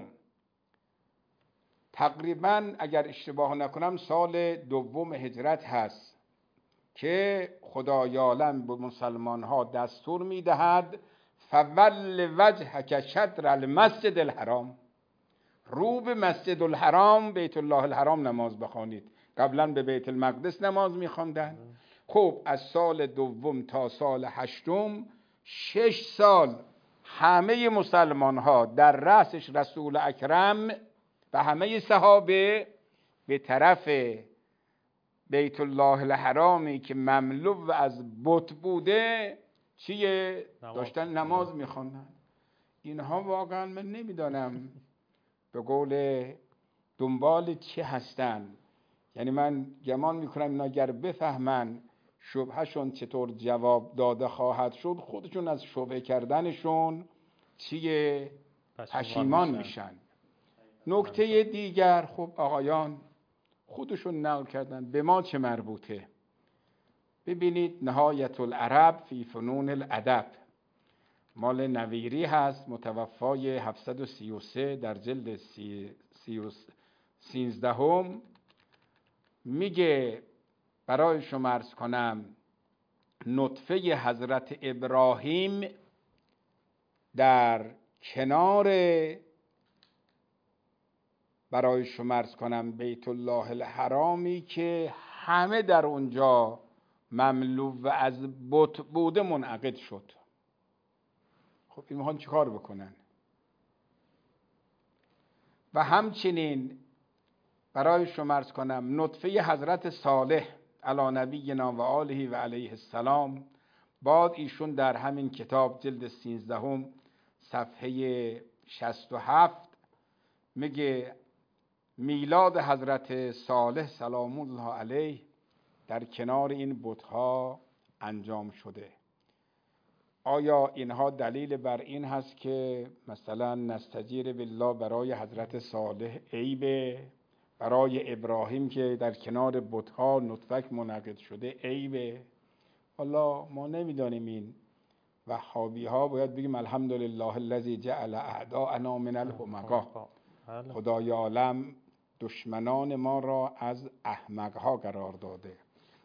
Speaker 5: تقریبا اگر اشتباه نکنم سال دوم هجرت هست که خدای عالم به مسلمان ها دستور میدهد فول وجهک شطر المسجد الحرام، رو به مسجد الحرام بیت الله الحرام نماز بخوانید. قبلا به بیت المقدس نماز میخواندن. خب از سال دوم تا سال هشتم شش سال همه مسلمان ها در رأسش رسول اکرم و همه صحابه به طرف بیت الله الحرامی که مملو از بت بوده چیه؟ داشتن نماز میخواندن. اینها واقعا من نمیدانم به قول دنبال چه هستن. یعنی من گمان میکنم اینا اگر بفهمن شبهشون چطور جواب داده خواهد شد، خودشون از شبهه کردنشون چیه؟ پشیمان میشن. نکته دیگر، خب آقایان خودشون نقل کردن، به ما چه مربوطه؟ ببینید نهایت العرب فی فنون الادب مال نویری هست، متوفای هفتصد و سی و سه در جلد سیزدهم. میگه برای شما عرض کنم نطفه حضرت ابراهیم در کنار برای شما عرض کنم بیت الله الحرامی که همه در اونجا مملو و از بت بوده منعقد شد. خب این میخوان چی کار بکنن؟ و همچنین برای شما عرض کنم نطفه حضرت صالح علی نبینا و آله و علیه السلام، بعد ایشون در همین کتاب جلد سیزدهم صفحه شصت و هفت میگه میلاد حضرت صالح سلام الله علیه در کنار این بت‌ها انجام شده. آیا اینها دلیل بر این هست که مثلا نستجیر بالله برای حضرت صالح عیبه، برای ابراهیم که در کنار بت‌ها نطفک منعقد شده عیبه؟ والا ما نمیدانیم. این وهابی ها باید بگیم الحمدلله الذی جعل اعداءنا من الحمقا، خدای عالم دشمنان ما را از احمق ها قرار داده.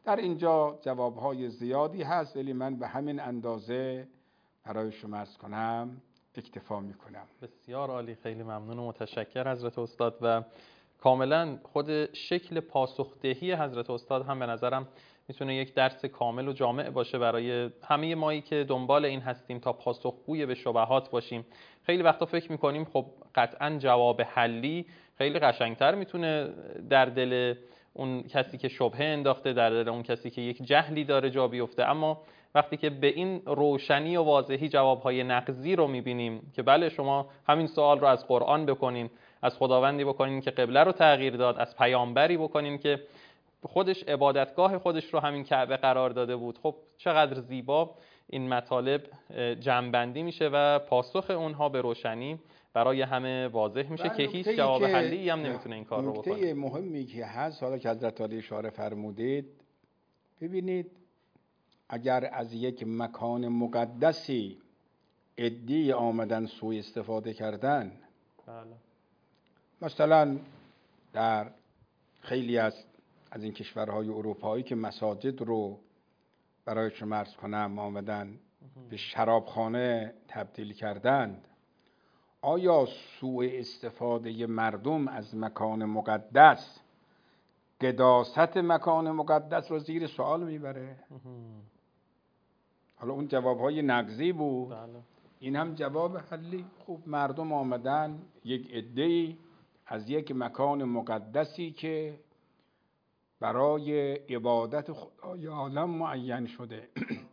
Speaker 5: در اینجا جوابهای زیادی هست، ولی من به همین اندازه برای شما عرض کنم اکتفا میکنم.
Speaker 3: بسیار عالی، خیلی ممنون و متشکر حضرت استاد. و کاملا خود شکل پاسخدهی حضرت استاد هم به نظرم میتونه یک درس کامل و جامع باشه برای همه مایی که دنبال این هستیم تا پاسخگوی به شبهات باشیم. خیلی وقتا فکر میکنیم خب قطعا جواب حلی خیلی قشنگتر میتونه در دل اون کسی که شبهه انداخته، در دل اون کسی که یک جهلی داره جا بیفته. اما وقتی که به این روشنی و واضحی جوابهای نقضی رو میبینیم که بله شما همین سوال رو از قرآن بکنین، از خداوندی بکنین که قبله رو تغییر داد، از پیامبری بکنین که خودش عبادتگاه خودش رو همین کعبه قرار داده بود، خب چقدر زیبا این مطالب جمع‌بندی میشه و پاسخ اونها به روشنی برای همه واضح میشه که هیچ جواب حلی هم نمیتونه این کار رو بکنه.
Speaker 5: نکته مهمی که هست، حالا که حضرت علی اشاره فرمودید، ببینید اگر از یک مکان مقدسی عده‌ای آمدن سوء استفاده کردن،
Speaker 3: بله.
Speaker 5: مثلا در خیلی از از این کشورهای اروپایی که مساجد رو برای شما عرض کنم آمدن به شرابخانه تبدیل کردند، آیا سوء استفاده مردم از مکان مقدس قداست مکان مقدس رو زیر سوال میبره؟ حالا اون جوابهای نقضی بود،
Speaker 3: بله.
Speaker 5: این هم جواب حلی. خوب مردم آمدن یک عده‌ای از یک مکان مقدسی که برای عبادت خدای عالم معین شده،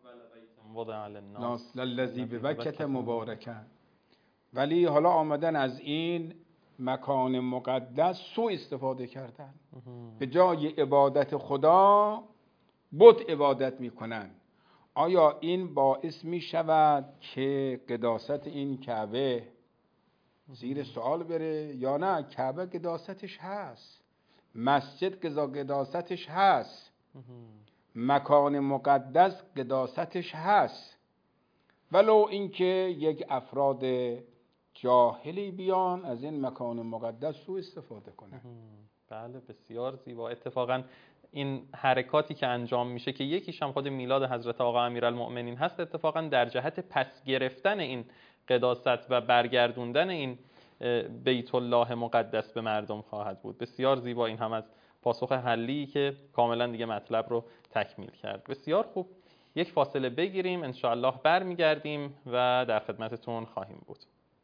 Speaker 5: ناس للذی ببکة مبارکا، ولی حالا آمدن از این مکان مقدس سوء استفاده کردن، به جای عبادت خدا بت عبادت میکنن. آیا این باعث می شود که قداست این کعبه زیر سوال بره یا نه؟ کعبه قداستش هست، مسجد قداستش هست، مکان مقدس قداستش هست، ولو اینکه یک افراد جاهلی بیان از این مکان مقدس سوء استفاده کنن.
Speaker 3: بله بسیار زیبا. اتفاقا این حرکاتی که انجام میشه که یکیش هم خود میلاد حضرت آقا امیرالمؤمنین هست، اتفاقا در جهت پس گرفتن این قداست و برگردوندن این بیت الله مقدس به مردم خواهد بود. بسیار زیبا. این هم از پاسخ حلی که کاملا دیگه مطلب رو تکمیل کرد. بسیار خوب، یک فاصله بگیریم، انشاءالله برمیگردیم و در خدمتتون خواهیم بود.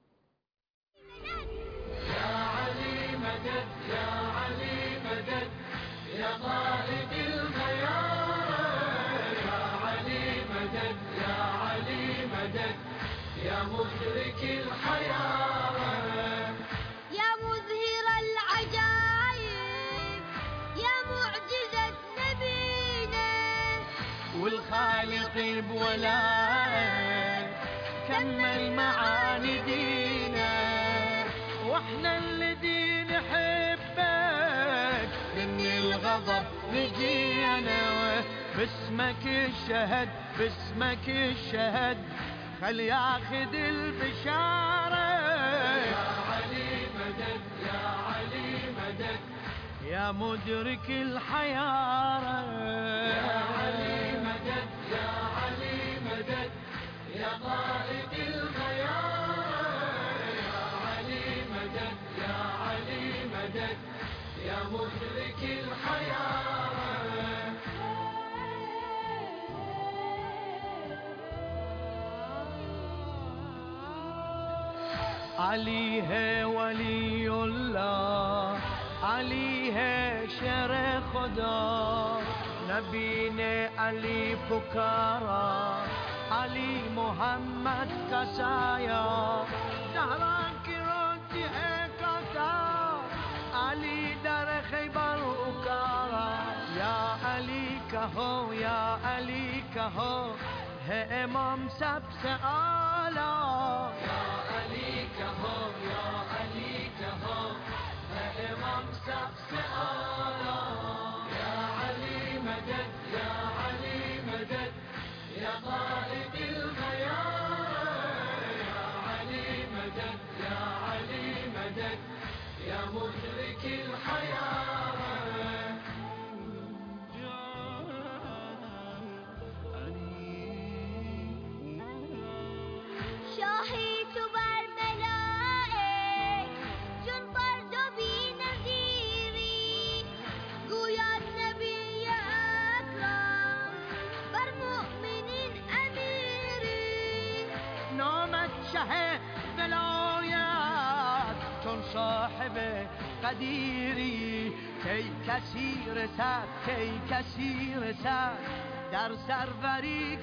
Speaker 1: يا مدرك الحياة،
Speaker 7: يا مظهر العجائب، يا معجزة نبينا،
Speaker 6: والخالق بولائك كمل معاني دينا، واحنا الذي نحبك من الغضب نجينا، باسمك الشهد باسمك الشهد خل ياخذ البشارة.
Speaker 1: يا علي مدد يا علي مدد
Speaker 6: يا مدرك الحيارة،
Speaker 1: يا علي مدد يا علي مدد يا قائد الخيار، يا علي مدد يا علي مدد يا مدرك الحياة.
Speaker 6: علي ہے ولی اللہ، علی ہے شر خدا، نبی نے علی پکارا، علی محمد کا سایہ، زہرا کی روتی ہے کاتا، علی در خیبر اکارا، یا علی کہو یا علی کہو ہے امام سب سے اعلیٰ،
Speaker 1: یا علی کہو یا علی کہو ہے امام سب سے اعلیٰ، یا علی مدد یا علی مدد یا قائد الخیار، یا علی مدد یا علی مدد یا مدرک الحیاة.
Speaker 6: شه ولایت، چون صاحب قدیری کی کسی رسد، کی کسی رسد در سروری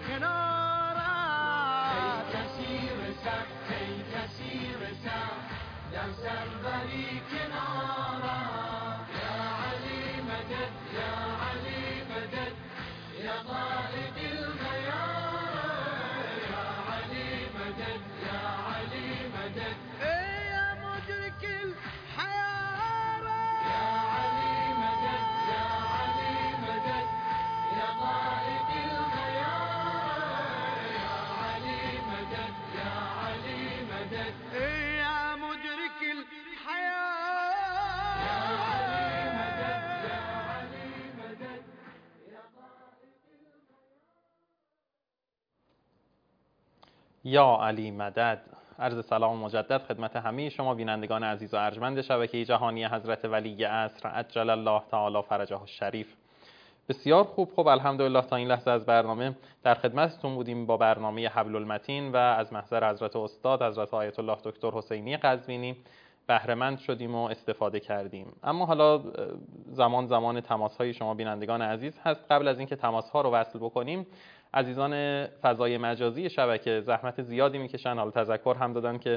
Speaker 6: کنارت.
Speaker 1: کی کسی رسد، کی کسی رسد در سروری کنارت. یا علی مدد، یا علی مدد، یا قائد الغیار. یا علی مدد، یا علی مدد،
Speaker 6: يا مدرك الحيارة.
Speaker 1: يا علي مدد، يا علي مدد، يا قائد الغيار. يا علي مدد، يا علي مدد،
Speaker 6: يا مدرك الحياة.
Speaker 1: يا علي مدد، يا علي مدد، يا قائد
Speaker 3: یا علی مدد. عرض سلام مجدد خدمت همه شما بینندگان عزیز و ارجمند شبکه جهانی حضرت ولی عصر عجل الله تعالی فرجه الشریف. بسیار خوب. خب الحمدلله تا این لحظه از برنامه در خدمتتون بودیم با برنامه حبل المتین و از محضر حضرت استاد حضرت آیت الله دکتر حسینی قزوینی بهره مند شدیم و استفاده کردیم. اما حالا زمان زمان تماس‌های شما بینندگان عزیز هست. قبل از اینکه تماس‌ها رو وصل بکنیم، عزیزان فضای مجازی شبکه زحمت زیادی میکشن، حالا تذکر هم دادن که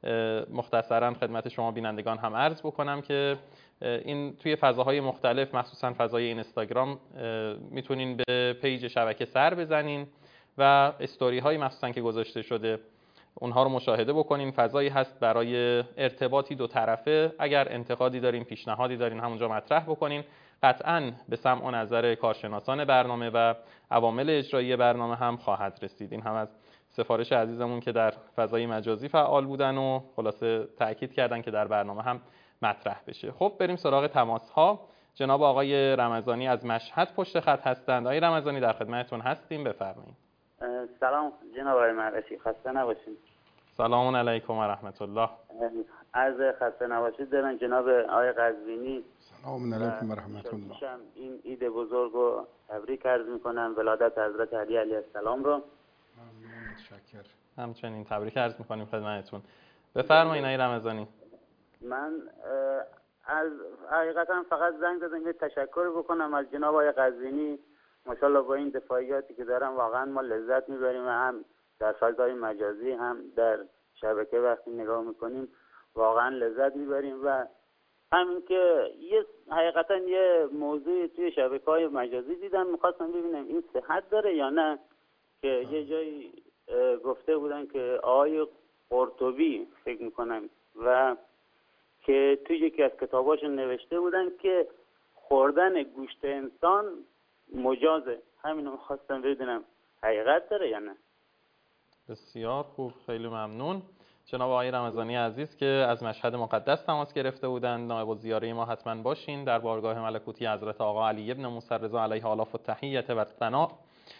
Speaker 3: مختصرا خدمت شما بینندگان هم عرض بکنم که این توی فضاهای مختلف مخصوصا فضای اینستاگرام میتونین به پیج شبکه سر بزنین و استوری های مخصوصا که گذاشته شده اونها رو مشاهده بکنین. فضایی هست برای ارتباطی دو طرفه. اگر انتقادی دارین، پیشنهادی دارین، همونجا مطرح بکنین. قطعاً به سمع و نظر کارشناسان برنامه و عوامل اجرایی برنامه هم خواهد رسید. این هم از سفارش عزیزمون که در فضای مجازی فعال بودن و خلاصه تأکید کردن که در برنامه هم مطرح بشه. خب بریم سراغ تماس ها. جناب آقای رمضانی از مشهد پشت خط هستند. آقای رمضانی در خدمتتون هستیم، بفرمایید.
Speaker 8: سلام جناب آقای معرفی، خسته نباشید.
Speaker 3: سلام علیکم و رحمت الله.
Speaker 8: عرض خسته نباشید دارن جناب آقای قزوینی.
Speaker 4: سلام علیکم و رحمت الله.
Speaker 8: این عید بزرگ رو تبریک عرض میکنم، ولادت حضرت علی علیه السلام رو.
Speaker 4: ممنون، متشکرم.
Speaker 3: همچنین تبریک عرض میکنیم خدمتتون. بفرمایید آقای رمضانی.
Speaker 8: من از حقیقتا فقط زنگ زدم که تشکر بکنم از جناب آقای قزوینی. ماشاءالله با این دفاعیاتی که دارم واقعا ما لذت میبریم و هم در فضای مجازی هم در شبکه وقتی نگاه میکنیم واقعا لذت میبریم. و همین که یه حقیقتا یه موضوع توی شبکه‌های مجازی دیدم، میخواستم ببینم این صحت داره یا نه، که یه جایی گفته بودن که آقای قرطبی فکر میکنم و که توی یکی از کتاباشون نوشته بودن که خوردن گوشت انسان مجازه. همینو میخواستم بدونم حقیقت داره یا نه.
Speaker 3: بسیار خوب، خیلی ممنون. جناب آقای رمضانی عزیز که از مشهد مقدس تماس گرفته بودند، نایب الزیاره ما حتما باشین در بارگاه ملکوتی حضرت آقا علی ابن موسی رضا علیه آلاف التحیة و الثناء.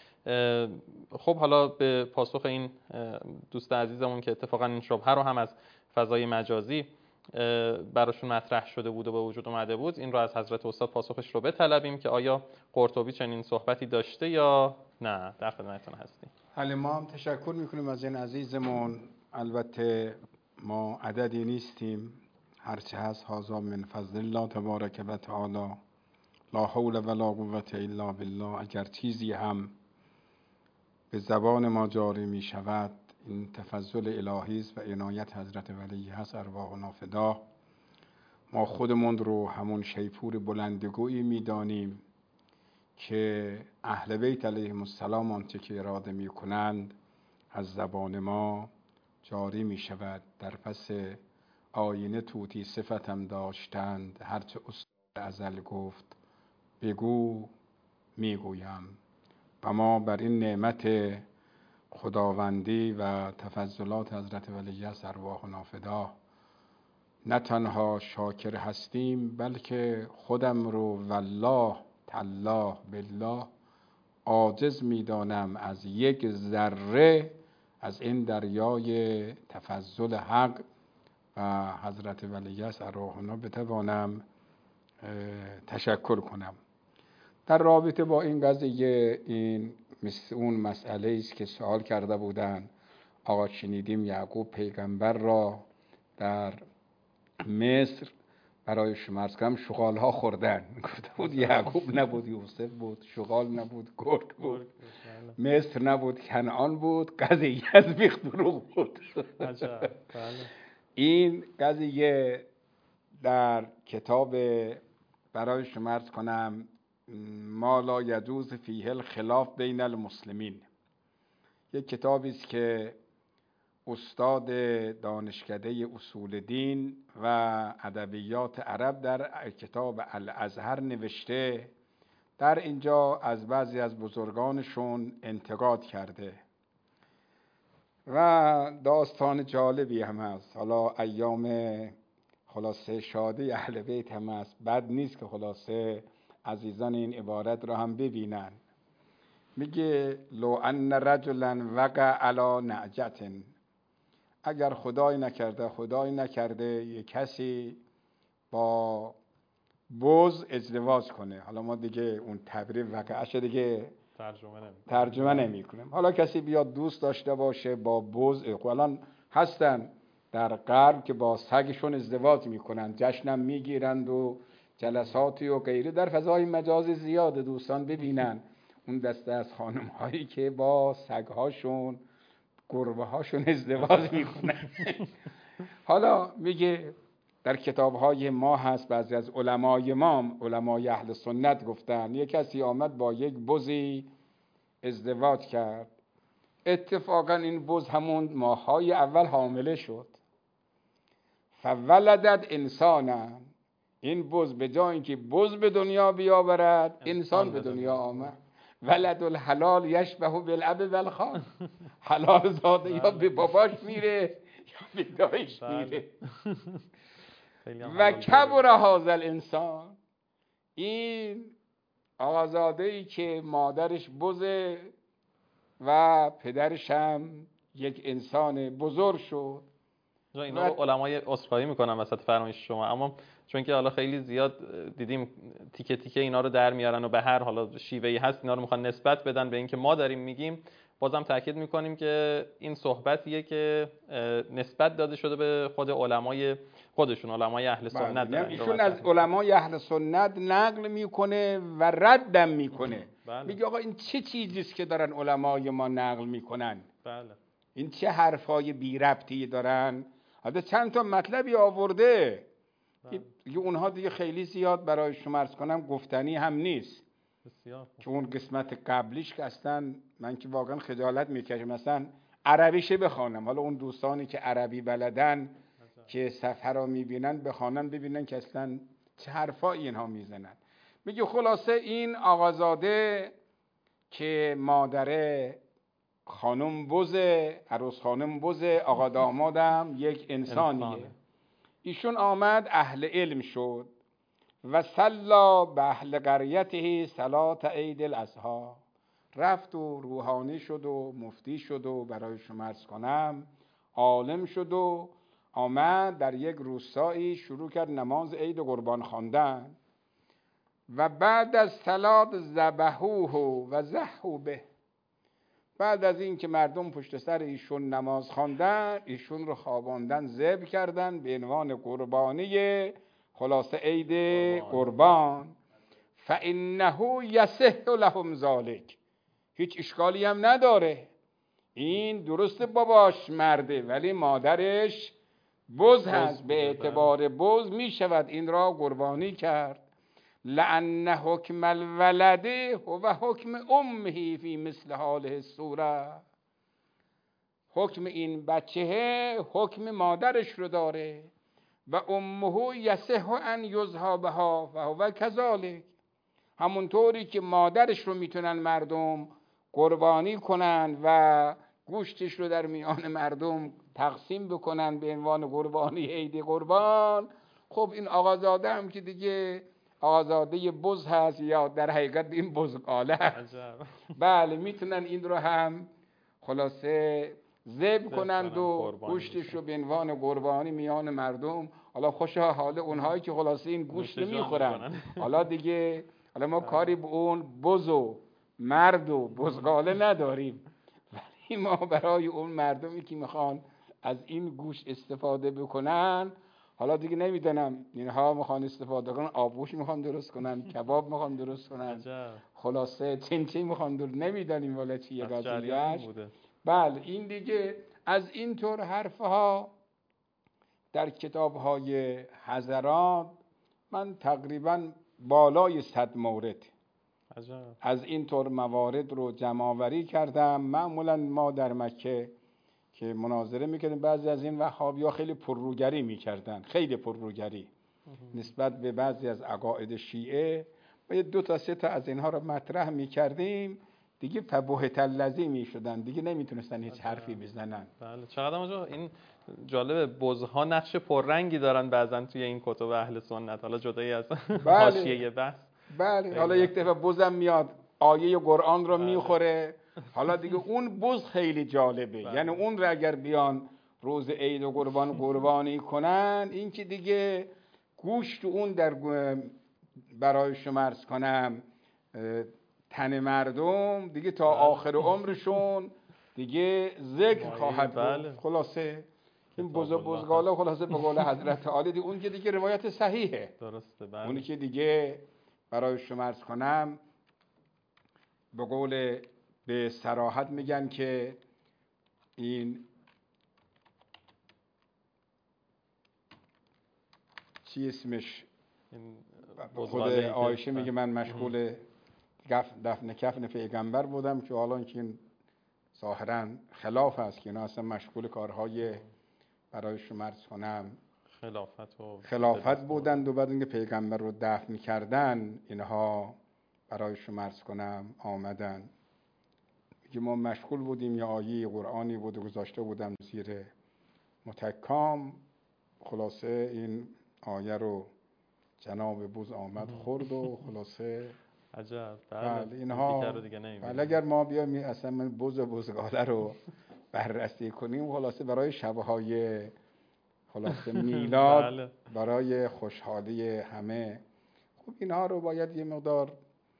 Speaker 3: خب حالا به پاسخ این دوست عزیزمون که اتفاقا این شبهه رو هم از فضای مجازی براشون مطرح شده بود و به وجود اومده بود، این رو از حضرت استاد پاسخش رو بطلبیم که آیا قرطبی چنین صحبتی داشته یا نه. در خدمتتون هستیم.
Speaker 4: بله، ما هم تشکر میکنیم از این عزیزمون. البته ما عددی نیستیم، هرچه هست هذا من فضل الله تبارک و تعالی، لا حول ولا قوة الا بالله. اگر چیزی هم به زبان ما جاری می شود این تفضل الهی است و عنایت حضرت ولی هست، ارواحنا فدا. ما خودمون رو همون شیپور بلندگویی می دانیم که اهل بیت علیهم السلام آنچه که اراده می کنند از زبان ما جاری می شود. در پس آینه طوطی صفتم داشتند، هرچه استاد ازل گفت بگو می گویم. و ما بر این نعمت خداوندی و تفضلات حضرت ولی است ارواحنا فدا نه تنها شاکر هستیم، بلکه خودم رو والله تالله بالله عاجز میدانم از یک ذره از این دریای تفضل حق و حضرت ولی است ارواحنا بتوانم تشکر کنم. در رابطه با این قضیه، این مثل اون مسئله است که سوال کرده بودن
Speaker 5: آقا شنیدیم یعقوب پیغمبر را در مصر برای شما عرض کنم شغال ها خوردن. گفته بود یعقوب نبود، یوسف بود، شغال نبود، گرگ بود، مصر نبود، کنعان بود، قضیه از بیخ دروغ بود. این قضیه در کتاب برای شما عرض کنم ما لا یجوز فیه الخلاف بین المسلمین، یک کتابی است که استاد دانشکده اصول دین و ادبیات عرب در کتاب الازهر نوشته. در اینجا از بعضی از بزرگانشون انتقاد کرده و داستان جالبی هم هست. حالا ایام خلاصه شادی اهل بیت هم هست، بد نیست که خلاصه عزیزان این عبارت را هم ببینن. میگه لو ان رجلا وقع علی نعجت، اگر خدای نکرده خدای نکرده یک کسی با بز ازدواج کنه، حالا ما دیگه اون تعبیر وقعش دیگه
Speaker 3: ترجمه نمی
Speaker 5: ترجمه نمی کنیم. حالا کسی بیاد دوست داشته باشه با بز، الان هستن در غرب که با سگشون ازدواج میکنن، جشنم میگیرند و جلساتی و غیره. در فضای مجازی زیاد دوستان ببینن اون دسته از خانم هایی که با سگهاشون گربه هاشون ازدواج میکنن. حالا میگه در کتاب های ما هست، بعضی از علمای ما، علمای اهل سنت گفتن یک کسی آمد با یک بزی ازدواج کرد، اتفاقا این بز همون ماهای اول حامله شد، فولدت انسانا، این بز به جای اینکه بز به دنیا بیاورد انسان به دنیا آمد. ولد الحلال یشبه بالاب والخال، حلال زاده یا به باباش میره یا به دایش میره. و کبر هذا الانسان، این آقازاده‌ای که مادرش بزه و پدرش هم یک انسان بزرگ شد.
Speaker 3: اینا رو علمای عذرخواهی میکنم وسط فرمایش شما، اما چون که حالا خیلی زیاد دیدیم تیکه تیکه اینا رو در میارن و به هر حالا شیوهی هست اینا رو میخوان نسبت بدن به اینکه ما داریم میگیم، بازم تاکید میکنیم که این صحبتیه که نسبت داده شده به خود علمای خودشون، علمای اهل سنت.
Speaker 5: ایشون از علمای اهل سنت نقل میکنه و ردم میکنه. بله. میگه آقا این چه چیزیست که دارن علمای ما نقل میکنن؟
Speaker 3: بله.
Speaker 5: این چه حرفای بی ربطی دارن؟ حتی چند تا مطلبی آورده دیگه، اونها دیگه خیلی زیاد برای شما عرض کنم گفتنی هم نیست.
Speaker 3: بسیار.
Speaker 5: که اون قسمت قبلیش که اصلا من که واقعا خجالت میکشم مثلا عربیشه بخوانم، حالا اون دوستانی که عربی بلدن که صفحه را میبینن بخوانن ببینن که اصلا چه حرفایی اینها میزنن. میگه خلاصه این آقازاده که مادره خانم بوزه، عروس خانم بوزه، آقا دامادم یک انسانیه. انسانه. ایشون آمد اهل علم شد و صلا به اهل قریته صلات عید الاضحی، رفت و روحانی شد و مفتی شد و برای شما عرض کنم عالم شد و آمد در یک روستایی شروع کرد نماز عید قربان خواندن و بعد از صلات ذبحوه و ضحوا به، بعد از این که مردم پشت سر ایشون نماز خواندن ایشون رو خواباندن، ذبح کردن به عنوان قربانی خلاصه عید قربان. فانه یصح لهم ذلک، هیچ اشکالی هم نداره، این درست باباش مرده ولی مادرش بز هست، به اعتبار بز می شود این را قربانی کرد. لأن حکم الولد و حکم امه فی مثل حاله الصوره، حکم این بچه حکم مادرش رو داره و امه یصح ان یضحی بها و هو کذالک، همونطوری که مادرش رو میتونن مردم قربانی کنن و گوشتش رو در میان مردم تقسیم بکنن به عنوان قربانی عید قربان، خب این آقازاده هم که دیگه آقازاده بز هست یا در حقیقت این بزغاله هست. بله میتونن این رو هم خلاصه ذبح کنند و گوشتش رو به عنوان قربانی میان مردم. حالا خوشا حال اونهایی که خلاصه این گوشت نمیخورن، حالا دیگه حالا ما کاری به اون بز و مرد و بزغاله نداریم، ما برای اون مردمی که میخوان از این گوش استفاده بکنن، حالا دیگه نمیدونم اینها میخوان استفاده کنن، آبگوش میخوان درست کنن، کباب میخوان درست کنن، خلاصه چین چین میخوان درست، نمیدونیم والا چیه قضیهش. بله این دیگه از این طور حرفها در کتاب‌های حضرات من تقریبا بالای صد مورد عجب. از این طور موارد رو جمع‌آوری کردم. معمولا ما در مکه که مناظره میکردیم بعضی از این وهابی‌ها خیلی پرروگری میکردن، خیلی پرروگری نسبت به بعضی از عقاید شیعه، و یه دو تا سه تا از اینها رو مطرح میکردیم دیگه فبهت الذی میشدن، دیگه نمیتونستن هیچ حرفی بزنن.
Speaker 3: بله چقدر آقا این جالب، بزها نقش پررنگی دارن بعضن توی این کتب اهل سنت، حالا جدایی از حاشیه بحث.
Speaker 5: بله حالا یک دفعه بزم میاد آیه قرآن رو میخوره، حالا دیگه اون بز خیلی جالبه. بله. یعنی اون رو اگر بیان روز عید و قربان قربانی کنن، این که دیگه گوشت اون در برای شما عرض کنم تن مردم دیگه تا بله. آخر عمرشون دیگه ذکر خواهد بود. بله. خلاصه این بز بزگاله خلاصه به قول حضرت عالی دیگه اون که دیگه روایت صحیحه.
Speaker 3: درسته. بله.
Speaker 5: اونی که دیگه برای شما عرض کنم به قول به صراحت میگن که این چی اسمش، خود عایشه میگه من مشغول دفن کفن پیغمبر بودم، که حالا که این ظاهرا خلاف است که اینا اصلا مشغول کارهای برای شما عرض کنم
Speaker 3: خلافت و
Speaker 5: خلافت بودند و بعد اینکه پیغمبر رو دفن کردن اینها برای شما عرض کنم آمدن. میگه ما مشغول بودیم، یا آیه قرآنی بود و گذاشته بودم زیر متکام، خلاصه این آیه رو جناب بوز آمد خورد و خلاصه
Speaker 3: عجب.
Speaker 5: بله اینها. بله اگر ما بیایم اصلا من بوز و بوزگاله رو بررسی کنیم، خلاصه برای شبهای خلاصه میلاد برای خوشحالی همه، خب اینها رو باید یه مقدار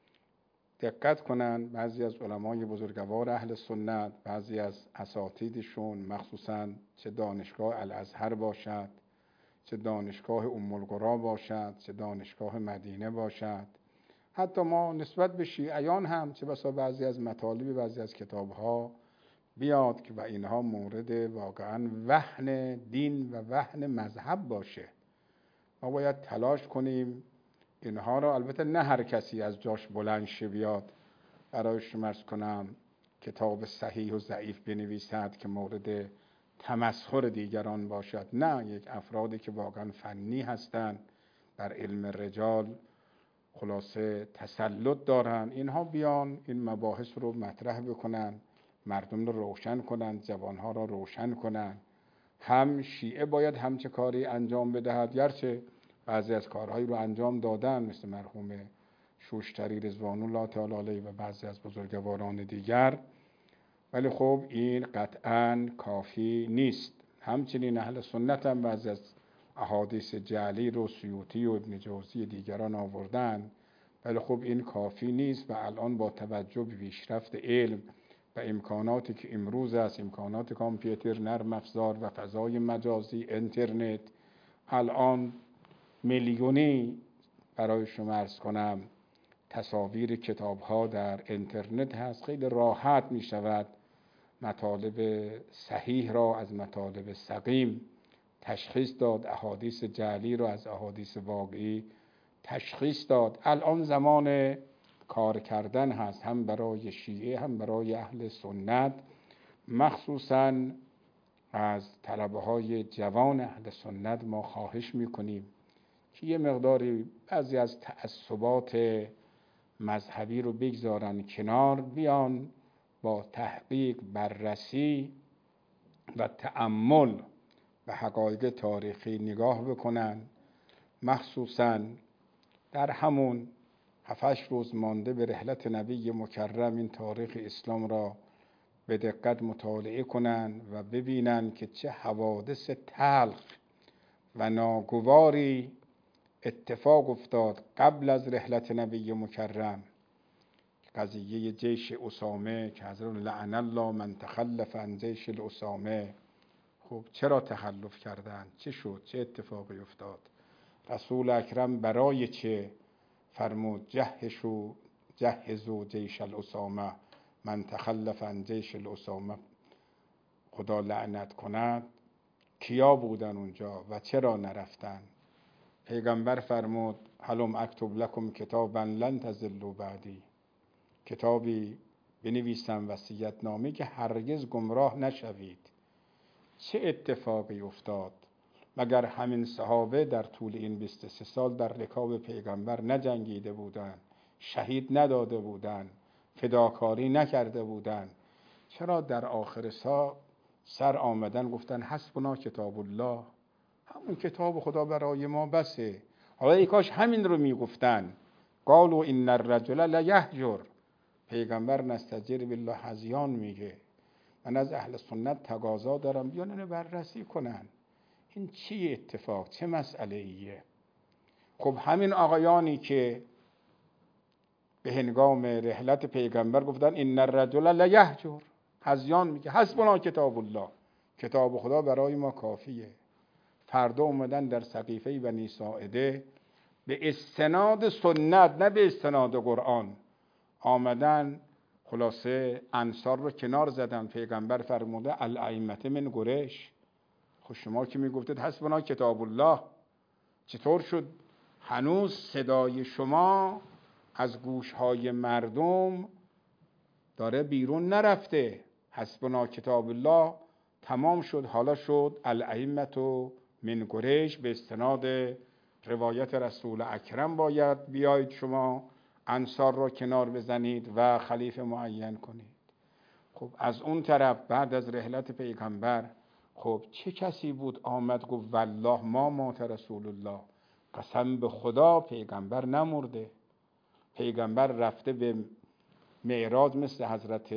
Speaker 5: دقت کنن. بعضی از علمای بزرگوار اهل سنت، بعضی از اساتیدشون، مخصوصا چه دانشگاه الازهر باشد، چه دانشگاه ام القری باشد، چه دانشگاه مدینه باشد، حتی ما نسبت به شیعیان هم چه بسا بعضی از مطالب بعضی از کتابها بیاد که و اینها مورد واقعا وهن دین و وهن مذهب باشه. ما باید تلاش کنیم اینها رو، البته نه هر کسی از جاش بلند شه بیاد برای شما عرض کنم کتاب صحیح و ضعیف بنویسد که مورد تمسخر دیگران باشد، نه، یک افرادی که واقعا فنی هستند، در علم رجال خلاصه تسلط دارن، اینها بیان این مباحث رو مطرح بکنن، مردم رو روشن کنن، جوانها رو روشن کنن. هم شیعه باید همچه کاری انجام بدهد، گرچه بعضی از کارهایی رو انجام دادن مثل مرحوم شوشتری رضوان الله تعالی علیه و بعضی از بزرگواران دیگر، ولی خب این قطعاً کافی نیست. همچنین اهل سنت هم بعضی از احادیث جعلی رو سیوطی و ابن جوزی دیگران آوردن، ولی خب این کافی نیست. و الان با توجه به پیشرفت علم و امکاناتی که امروز است، امکانات کامپیوتر، نرم افزار و فضای مجازی، اینترنت، الان میلیونی برای شما عرض کنم تصاویر کتاب ها در اینترنت هست، خیلی راحت می شود مطالب صحیح را از مطالب سقیم تشخیص داد، احادیث جعلی را از احادیث واقعی تشخیص داد. الان زمان کار کردن هست، هم برای شیعه هم برای اهل سنت، مخصوصاً از طلبه های جوان اهل سنت ما خواهش میکنیم که یه مقداری بعضی از تعصبات مذهبی رو بگذارن کنار، بیان با تحقیق، بررسی و تأمل به حقایق تاریخی نگاه بکنن. مخصوصاً در همون هفتش روز مانده به رحلت نبی مکرم این تاریخ اسلام را به دقت مطالعه کنن و ببینن که چه حوادث تلخ و ناگواری اتفاق افتاد قبل از رحلت نبی مکرم.
Speaker 4: قضیه جیش اسامه که حضرت لعن الله من تخلف عن جیش الاسامه. خب چرا تخلف کردن؟ چه شد؟ چه اتفاقی افتاد؟ رسول اکرم برای چه فرمود جهشو جهزو جیش الاسامه من تخلف عن جیش الاسامه؟ خدا لعنت کند. کیا بودن اونجا و چرا نرفتن؟ پیغمبر فرمود هلم اکتب لکم کتابا لن تضلوا بعدی، کتابی بنویسم وصیت نامه که هرگز گمراه نشوید. چه اتفاقی افتاد؟ مگر همین صحابه در طول این بیست و سه سال در رکاب پیغمبر نجنگیده بودند، شهید نداده بودند، فداکاری نکرده بودند؟ چرا در آخر سا سر آمدن گفتن حسبنا کتاب الله، همون کتاب خدا برای ما بسه. حالا ای کاش همین رو میگفتن. قالوا ان الرجل لیهجر، پیغمبر نستجیر بالله هذیان میگه. من از اهل سنت تقاضا دارم بیان اینو بررسی کنن. این چی اتفاق؟ چه مسئله ایه؟ خب همین آقایانی که به هنگام رحلت پیغمبر گفتن ان الرجل لیهجر، هذیان میگه حسبنا کتاب الله، کتاب خدا برای ما کافیه. فردا اومدن در سقیفه بنی ساعده به استناد سنت، نه به استناد قرآن، آمدن خلاصه انصار رو کنار زدن. پیغمبر فرموده الائمه من قریش. خب شما که میگفتید حسبنا کتاب الله، چطور شد هنوز صدای شما از گوشهای مردم داره بیرون نرفته؟ حسبنا کتاب الله تمام شد، حالا شد الائمه من قریش. به استناد روایت رسول اکرم باید بیایید شما انصار را کنار بزنید و خلیفه معین کنید. خب از اون طرف بعد از رحلت پیغمبر خب چه کسی بود آمد گفت والله ما مات رسول الله، قسم به خدا پیغمبر نمرده. پیغمبر رفته به معراج مثل حضرت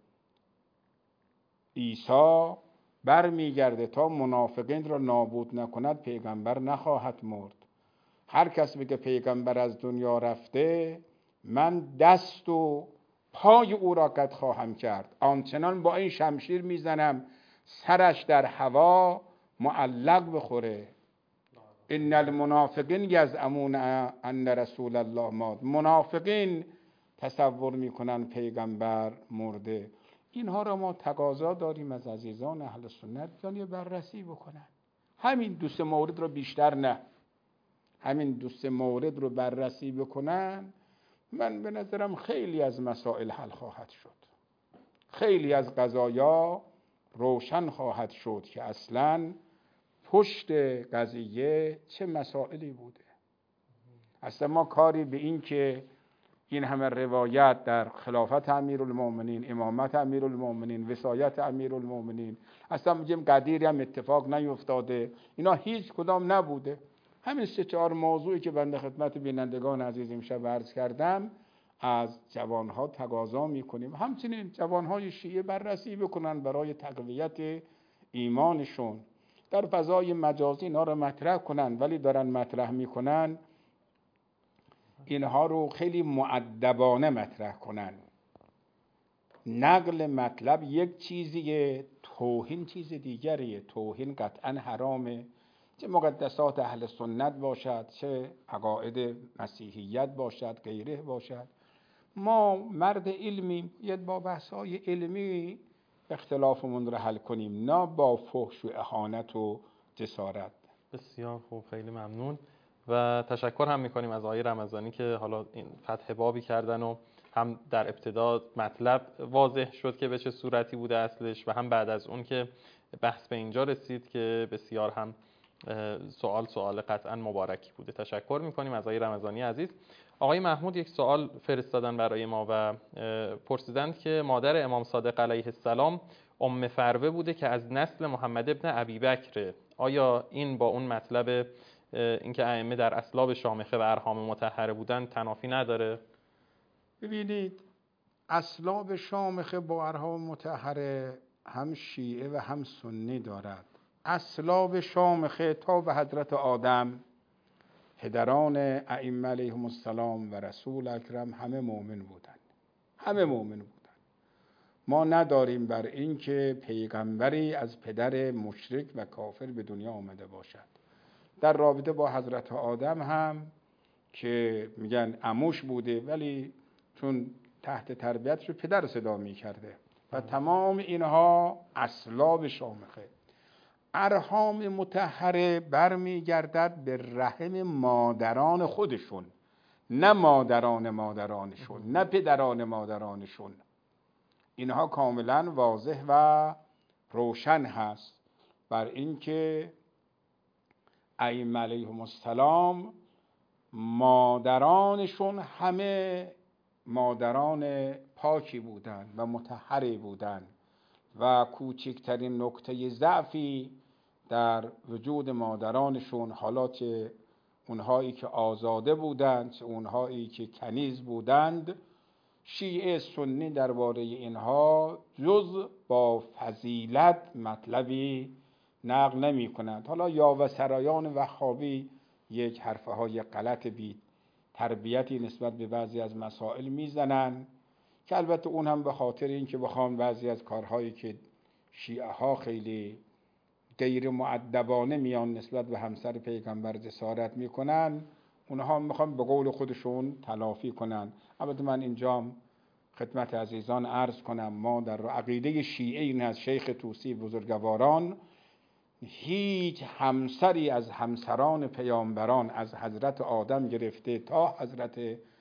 Speaker 4: عیسی بر میگرده تا منافقین را نابود نکند، پیغمبر نخواهد مرد. هر کس بگه پیغمبر از دنیا رفته، من دست و پای او را قطع خواهم کرد، آنچنان با این شمشیر میزنم سرش در هوا معلق بخوره. ان المنافقین یزعمون ان رسول الله مات، منافقین تصور میکنن پیغمبر مرده. اینها را ما تقاضا داریم از عزیزان اهل سنت یعنی بررسی بکنن. همین دو سه مورد رو بیشتر نه، همین دو سه مورد رو بررسی بکنن، من به نظرم خیلی از مسائل حل خواهد شد، خیلی از قضایا روشن خواهد شد که اصلاً پشت قضیه چه مسائلی بوده. اصلا ما کاری به این که این همه روایت در خلافت امیرالمومنین، امامت امیرالمومنین، وصایت امیرالمومنین، اصلا میگیم قدیری هم اتفاق نیفتاده، اینا هیچ کدام نبوده. همین سه چهار موضوعی که بنده خدمت بینندگان عزیز امشب عرض کردم از جوانها تقاضا میکنیم همچنین جوانهای شیعه بررسی بکنن برای تقویت ایمانشون، در فضای مجازی اینا رو مطرح کنن، ولی دارن مطرح میکنن اینها رو خیلی مؤدبانه مطرح کنن. نقل مطلب یک چیزیه، توهین چیز دیگریه. توهین قطعا حرامه، چه مقدسات اهل سنت باشد، چه عقاید مسیحیت باشد، غیره باشد. ما مرد علمیم، یه با بحث‌های علمی اختلافمون رو حل کنیم، نه با فحش و اهانت و جسارت.
Speaker 3: بسیار خوب، خیلی ممنون و تشکر هم میکنیم از آقای رمضانی که حالا این فتح بابی کردن و هم در ابتدا مطلب واضح شد که به چه صورتی بوده اصلش و هم بعد از اون که بحث به اینجا رسید که بسیار هم سوال سوال قطعا مبارکی بوده. تشکر میکنیم از آقای رمضانی عزیز. آقای محمود یک سوال فرستادن برای ما و پرسیدند که مادر امام صادق علیه السلام ام فروه بوده که از نسل محمد ابن ابی بکره. آیا این با اون مطلب اینکه ائمه در اسلاب شامخه و ارحام مطهره بودن تنافی نداره؟
Speaker 4: ببینید اسلاب شامخه با ارحام مطهره هم شیعه و هم سنی دارد. اسلاب شامخه تا به حضرت آدم پدران ائمه علیهم السلام و رسول اکرم همه مؤمن بودند،
Speaker 5: همه مؤمن بودن. ما نداریم بر این که پیغمبری از پدر مشرک و کافر به دنیا آمده باشد. در رابطه با حضرت آدم هم که میگن عموش بوده ولی چون تحت تربیتش پدر صدا میکرده و تمام اینها اصلاب شامخه. ارحام مطهره برمیگردد به رحم مادران خودشون، نه مادران مادرانشون، نه پدران مادرانشون. اینها کاملا واضح و روشن هست بر اینکه ائمه علیهم السلام مادرانشون همه مادران پاکی بودند و مطهری بودند و کوچکترین نکته ضعفی در وجود مادرانشون، حالات اونهایی که آزاده بودند، اونهایی که کنیز بودند، شیعه سنی درباره اینها جز با فضیلت مطلبی نقل نمی کنند. حالا یا و سرایان وهابی یک حرفه های غلط بی تربیتی نسبت به بعضی از مسائل میزنن که البته اون هم به خاطر این که بخوام بعضی از کارهایی که شیعه ها خیلی غیر مؤدبانه میان نسبت به همسر پیغمبر جسارت میکنن، اونها میخوان به قول خودشون تلافی کنن. البته من اینجا خدمت عزیزان عرض کنم ما در عقیده شیعه این از شیخ طوسی بزرگواران هیچ همسری از همسران پیامبران از حضرت آدم گرفته تا حضرت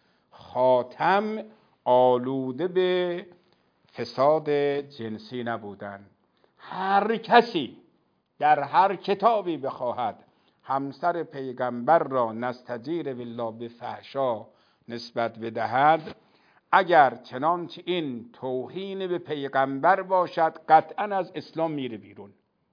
Speaker 5: خاتم آلوده به فساد جنسی نبودن. هر کسی در هر کتابی بخواهد همسر پیغمبر را نستجیر بالله به فحشا نسبت بدهد، اگر چنانچه این توهین به پیغمبر باشد قطعا از اسلام میره بیرون،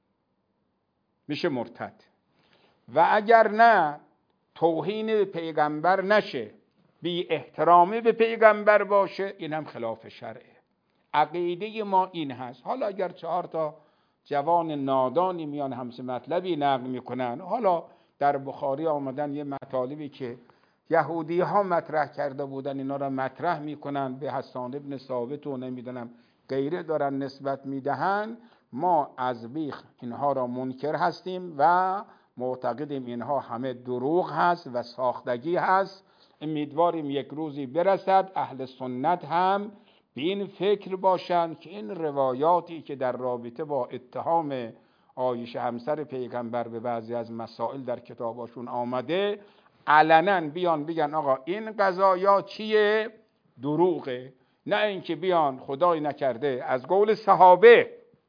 Speaker 5: میشه مرتد. و اگر نه توهین به پیغمبر نشه، بی احترامی به پیغمبر باشه، این هم خلاف شرعه. عقیده ما این هست. حالا اگر چهار تا جوان نادانی میان همس مطلبی نقل میکنن، حالا در بخاری آمدن یه مطالبی که یهودی ها مطرح کرده بودن اینا را مطرح میکنن، به حسان ابن ثابت و نمیدونم غیره دارن نسبت میدهن، ما از بیخ اینها را منکر هستیم و معتقدیم اینها همه دروغ هست و ساختگی هست. امیدواریم یک روزی برسد اهل سنت هم به این فکر باشند که این روایاتی که در رابطه با اتهام عایشه همسر پیغمبر به بعضی از مسائل در کتاباشون آمده علنا بیان بگن آقا این قضایا چیه؟ دروغه. نه اینکه بیان خدای نکرده از قول صحابه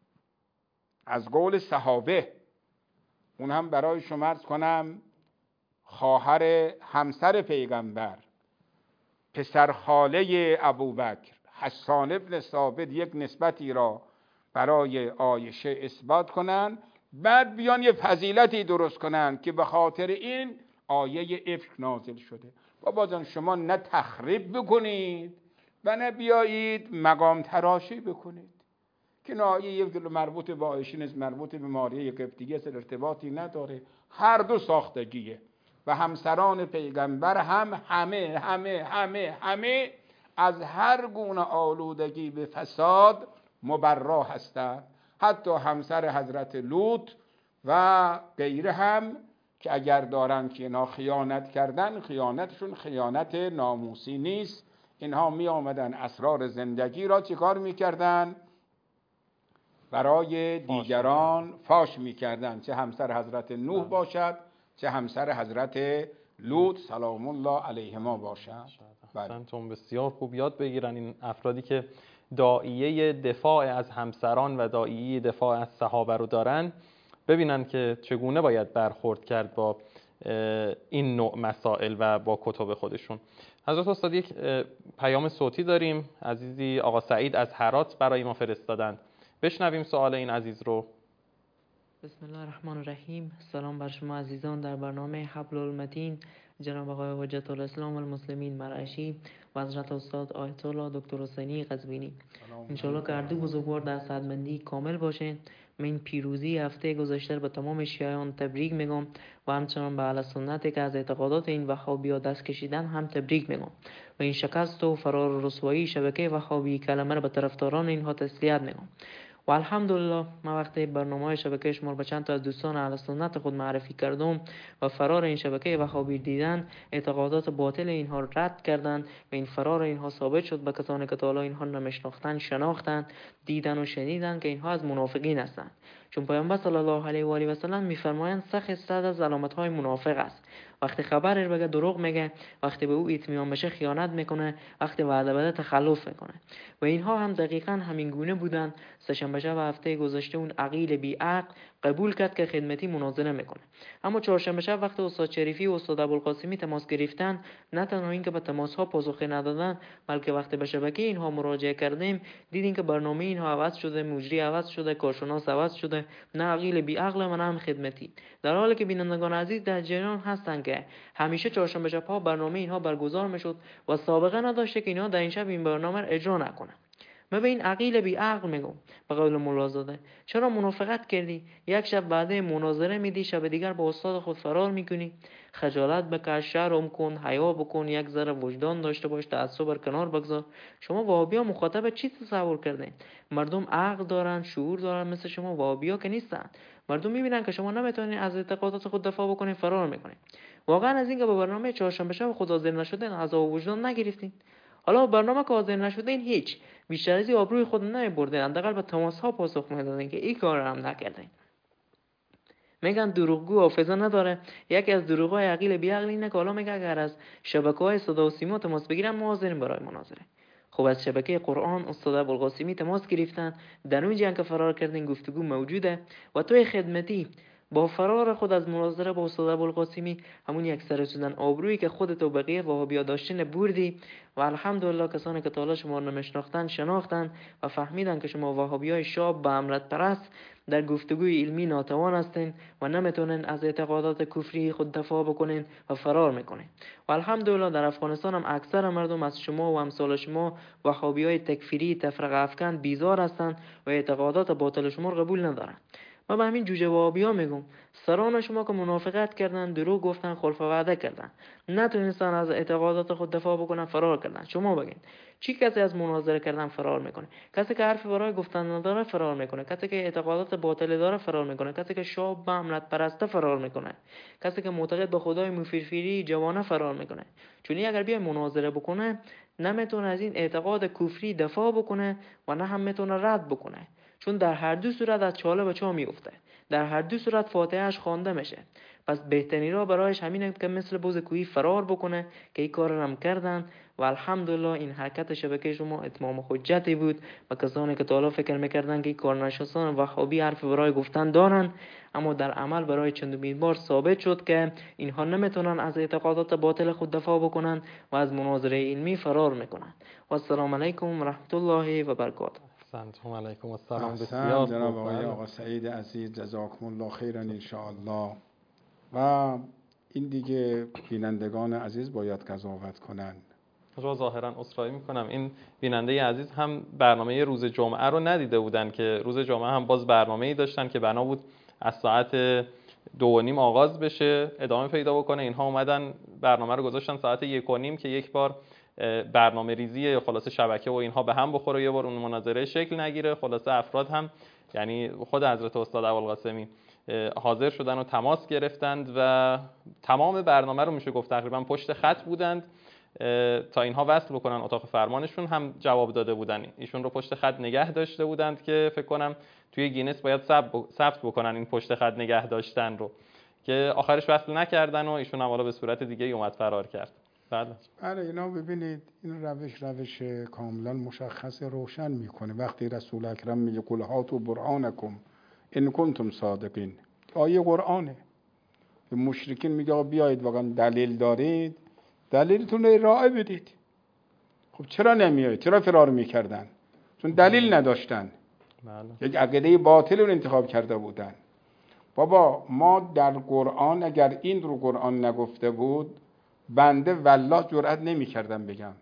Speaker 5: از قول صحابه اون هم برای شما عرض کنم، خواهر همسر پیغمبر، پسر خاله ابوبکر، حسان ابن ثابت یک نسبتی را برای عایشه اثبات کنن، بعد بیان یه فضیلتی درست کنن که به خاطر این آیه افک نازل شده. بابا جان شما نه تخریب بکنید و نه بیایید مقام تراشی بکنید که نه آیه یک دل مربوط به عایشه نیست، مربوط به ماریه قبطیه است، ارتباطی نداره. هر دو ساختگیه و همسران پیغمبر هم همه همه همه همه از هر گونه آلودگی به فساد مبرا هستند. حتی همسر حضرت لوط و غیره هم که اگر دارن که اینا خیانت کردن، خیانتشون خیانت ناموسی نیست. اینها می آمدن اسرار زندگی را چیکار می کردن؟ برای دیگران فاش می کردن، چه همسر حضرت نوح باشد چه همسر حضرت لوط سلام الله علیهما باشد.
Speaker 3: بله. بسیار خوب یاد بگیرن این افرادی که داعیه دفاع از همسران و داعیه دفاع از صحابه رو دارن، ببینن که چگونه باید برخورد کرد با این نوع مسائل و با کتب خودشون. حضرت استاد یک پیام صوتی داریم، عزیزی آقا سعید از هرات برای ما فرستادند. بشنویم سوال این عزیز رو.
Speaker 9: بسم الله الرحمن الرحیم. سلام بر شما عزیزان در برنامه حبل المتین جناب آقای حجت الاسلام والمسلمین مرعشی و حضرت استاد آیت الله دکتر حسینی قزوینی. انشاءالله که هر دو بزرگوار در سعادتمندی کامل باشین من این پیروزی هفته گذشته به تمام شیعیان تبریک میگم و همچنان به اهل سنت که از اعتقادات این وهابی‌ها دست کشیدن هم تبریک میگم و این شکست و فرار و رسوایی شبکه وهابی کلمه را به طرفداران اینها تسلیت میگم. و الحمدلله من وقتی برنامه شبکه شما به چند تا از دوستان اهل سنت خود معرفی کردم و فرار این شبکه وهابی دیدن، اعتقادات باطل اینها رد کردن و این فرار اینها ثابت شد به کسانی که تا حالا اینها نمیشناختن شناختن، دیدن و شنیدن که اینها از منافقین هستند. چون پیامبر صلی الله علیه و آله و سلم میفرمایند سه صد از علامت های منافق است. وقتی خبرش بگه دروغ میگه، وقتی به او اطمینان بشه خیانت میکنه، وقتی وعده بده تخلف میکنه. و اینها هم دقیقاً همین گونه بودن. سه‌شنبه شب هفته گذشته اون عقیل بی عقل قبول کرد که خدمتی مناظره میکنه. اما چهارشنبه شب وقتی استاد شریفی و استاد ابوالقاسمی تماس گرفتن، نه تنها اینکه به تماس ها پاسخی ندادن، بلکه وقتی به شبکه اینها مراجعه کردیم دیدیم که برنامه اینها عوض شده، مجری عوض شده، کارشناس عوض شده، نه عقیل بی عقل و نه هم خدمتی. در حالی که بینندگان عزیز در جریان هستن که همیشه چهارشنبه شب ها برنامه اینها برگزار میشد و سابقه نداشته که اینها در این شب این برنامه را اجرا نکنن. من به این عقیل بی عقل میگم به قول ملازاده چرا منافقت کردی؟ یک شب بعد مناظره میدی، شب دیگر با استاد خود فرار میکنی. خجالت بکش، شرم کن، حیا بکن، یک ذره وجدان داشته باش، تعصب بر کنار بگذار. شما وهابی‌ها مخاطب چی تصور کردین؟ مردم عقل دارن، شعور دارن، مثل شما وهابی‌ها که نیستن. مردم میبینن که شما نمیتونین از اعتقادات خود دفاع بکنین، فرار میکنین. واقعا از اینکه به برنامه چهارشنبه شب خود حاضر نشدین عذاب وجدان نگرفتین؟ حالا برنامه که حاضر نشدین هیچ بیشتر از این آبروی خود نمیبردین، حداقل به تماس ها پاسخ میدادین که این کار هم نکردین. میگن دروغگو حافظه نداره. یکی از دروغای عقیل بی عقل اینه که حالا میگه اگر از شبکه‌های صدا و سیما تماس بگیرن ما حاضریم برای مناظره. خب از شبکه قرآن استاد ابوالقاسمی تماس گرفتن، در اونجا که فرار کردین گفتگو موجوده و توی خدمتی با فرار خود از مناظره با استاد ابوالقاسمی همون یک سر شدن آبرویی که خودت و بقیه وهابی‌ها داشتین بردی و الحمدلله کسانی که تا حالا شما رو نمیشناختن شناختن و فهمیدن که شما وهابی‌های شاب به امرت پرست در گفتگوی علمی ناتوان هستین و نمیتونن از اعتقادات کفری خود دفاع بکنین و فرار میکنین. و الحمدلله در افغانستان هم اکثر مردم از شما و امثال شما وهابی‌های تکفیری تفرقه افکن بیزار هستن و اعتقادات باطل شما رو قبول ندارن. من به همین جوجه وهابی‌ها میگم سران شما که منافقت کردن، دروغ گفتن، خلف وعده کردن، نتونستن از اعتقادات خود دفاع بکنن، فرار کردن. شما بگین چی کسی از مناظره کردن فرار میکنه؟ کسی که حرف برای گفتن نداره فرار میکنه، کسی که اعتقادات باطل داره فرار میکنه، کسی که شاب به امنت پرسته فرار میکنه، کسی که معتقد به خدای مفیرفیری جوانه فرار میکنه. چون اگر بیای مناظره بکنه نمیتونه از این اعتقاد کفری دفاع بکنه و نه هم میتونه رد بکنه. چون در هر دو صورت از چاله به چاه میفته، در هر دو صورت فاتحهش خوانده میشه. پس بهترین راه برایش همینه که مثل بوز کوهی فرار بکنه که این کار هم کردن و الحمدلله این حرکت شبکه شما اتمام حجتی بود و کسانی که تا حالا فکر میکردن که این کارنشناسان وهابی حرف برای گفتن دارن، اما در عمل برای چندمین بار ثابت شد که اینها نمیتونن از اعتقادات باطل خود دفاع بکنن و از مناظره علمی فرار میکنن. و السلام علیکم و رحمت الله و برکاته.
Speaker 3: سلام علیکم و سلام.
Speaker 4: بسیار جناب آقای آقا سعید عزیز جزاکم الله خیرا ان شاء الله. و این دیگه بینندگان عزیز باید قضاوت کنن.
Speaker 3: رو ظاهرا عذرخواهی میکنم، این بیننده عزیز هم برنامه روز جمعه رو ندیده بودن که روز جمعه هم باز برنامه‌ای داشتن که بنا بود از ساعت دو و نیم آغاز بشه ادامه پیدا بکنه. اینها اومدن برنامه رو گذاشتن ساعت یک و نیم که یک بار برنامه ریزی خلاصه شبکه و اینها به هم بخوره، یه بار اون مناظره شکل نگیره. خلاصه افراد هم یعنی خود حضرت استاد ابوالقاسمی حاضر شدن و تماس گرفتند و تمام برنامه رو میشه گفت تقریبا پشت خط بودند تا اینها وصل بکنن اتاق فرمانشون هم جواب داده بودن. ایشون رو پشت خط نگه داشته بودند که فکر کنم توی گینس باید ثبت بکنن این پشت خط نگه داشتن رو، که آخرش وصل نکردن و ایشون هم حالا به صورت دیگه اومد فرار کرد. بله
Speaker 4: بله اینا ببینید این روش روش کاملا مشخص روشن میکنه. وقتی رسول اکرم میگه قل هاتوا برهانکم ان کنتم صادقین، آیه قرآنه. به مشرکین میگه بیایید واقعا دلیل دارید، دلیلتون رو ارائه بدید. خب چرا نمیایید؟ چرا فرار میکردن؟ چون دلیل نداشتن. بله. یک عقیده باطل رو انتخاب کرده بودن. بابا ما در قرآن اگر این رو قرآن نگفته بود بنده والله جرئت نمی کردم بگم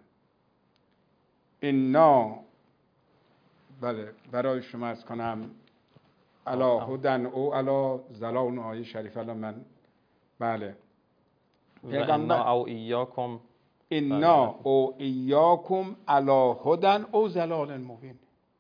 Speaker 4: اینا. بله برای شما عرض کنم
Speaker 5: علا هدن او علا زلال آیه شریف. الان من بله
Speaker 3: پیغمبر او ایاکم
Speaker 5: انا او ایاکم علا هدن او زلال مبین.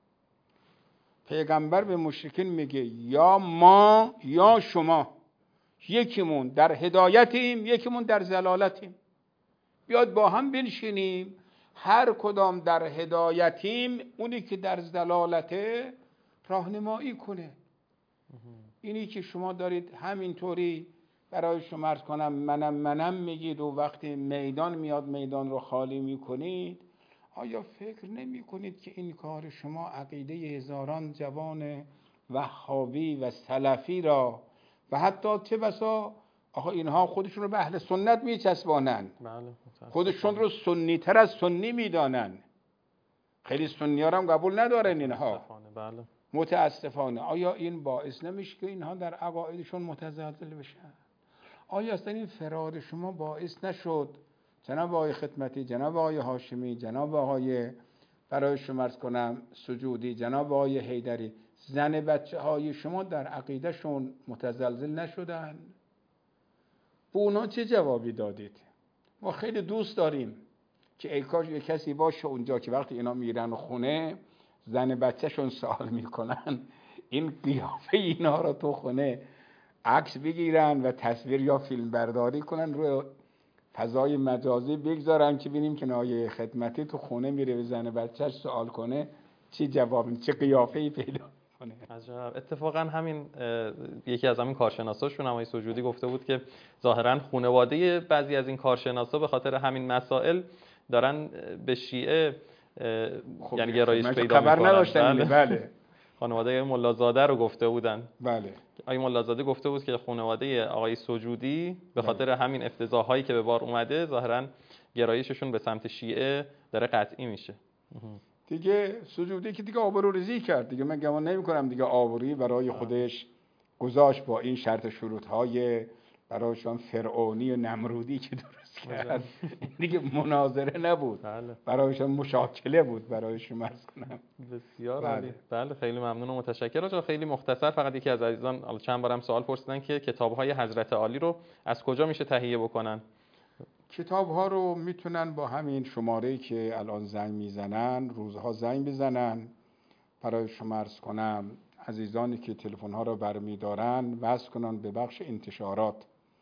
Speaker 5: پیغمبر به مشرکین میگه یا ما یا شما، یکیمون در هدایتیم یکیمون در زلالتیم، بیاد با هم بنشینیم هر کدام در هدایتیم اونی که در زلالته راهنمایی کنه. اینی که شما دارید همینطوری برای شما عرض کنم منم منم میگید و وقتی میدان میاد میدان رو خالی میکنید، آیا فکر نمی کنید که این کار شما عقیده هزاران جوان وهابی و سلفی را و حتی چه بسا آخه اینها خودشون رو به اهل سنت میچسبانن، خودشون رو سنی تر از سنی میدانن، خیلی سنی ها هم قبول ندارن اینها
Speaker 3: بله.
Speaker 5: متاسفانه. آیا این باعث نمیشه که اینها در عقایدشون متزلزل بشن؟ آیا اصلا این فرار شما باعث نشد جناب آقای خدمتی، جناب آقای هاشمی، جناب آقای برای شما عرض کنم سجودی، جناب آقای حیدری، زن بچه های شما در عقیدهشون متزلزل نشدن؟ به اونا چه جوابی دادید؟ ما خیلی دوست داریم که ای کاش یک کسی باشه اونجا که وقتی اینا میرن خونه زن بچهشون سوال میکنن این قیافه اینا رو تو خونه عکس بگیرن و تصویر یا فیلم برداری کنن روی فضای مجازی بگذارن که ببینیم که نایه خدمتی تو خونه میره به زن بچهش سوال کنه چی جواب، چه قیافه‌ای پیدا کنه.
Speaker 3: عجب. اتفاقا همین یکی از همین کارشناساشون آقای سجودی گفته بود که ظاهرا خانواده بعضی از این کارشناسا به خاطر همین مسائل دارن به شیعه
Speaker 5: خب
Speaker 3: یعنی گرایش پیدا
Speaker 5: خبر
Speaker 3: میکنن.
Speaker 5: نداشتن. بله, بله.
Speaker 3: خانواده ملازاده رو گفته بودن.
Speaker 5: بله.
Speaker 3: آقای ملازاده گفته بود که خانواده آقای سجودی به خاطر بله. همین افتضاحایی که به بار اومده ظاهرا گرایششون به سمت شیعه داره قطعی میشه.
Speaker 5: دیگه سجودی که دیگه آبروریزی کرد دیگه، من گمان نمی کنم دیگه آبرویی برای خودش گذاشت با این شرط شروطهای برایشان فرعونی و نمرودی که درست کرد. دیگه مناظره نبود،
Speaker 3: بله.
Speaker 5: برایشان مشاکله بود برای شما عرض کنم.
Speaker 3: بسیار عالی. بله. بله خیلی ممنون و متشکرم. آقا خیلی مختصر فقط یکی از عزیزان چند بارم سوال پرسیدن که کتاب‌های حضرت عالی رو از کجا میشه تهیه بکنن؟
Speaker 5: کتاب‌ها رو میتونن با همین شماره‌ای که الان زنگ میزنن روزها زنگ بزنن برای شما عرض کنم عزیزانی که تلفن‌ها رو برمی‌دارن وصل کنن به بخش انتشارات،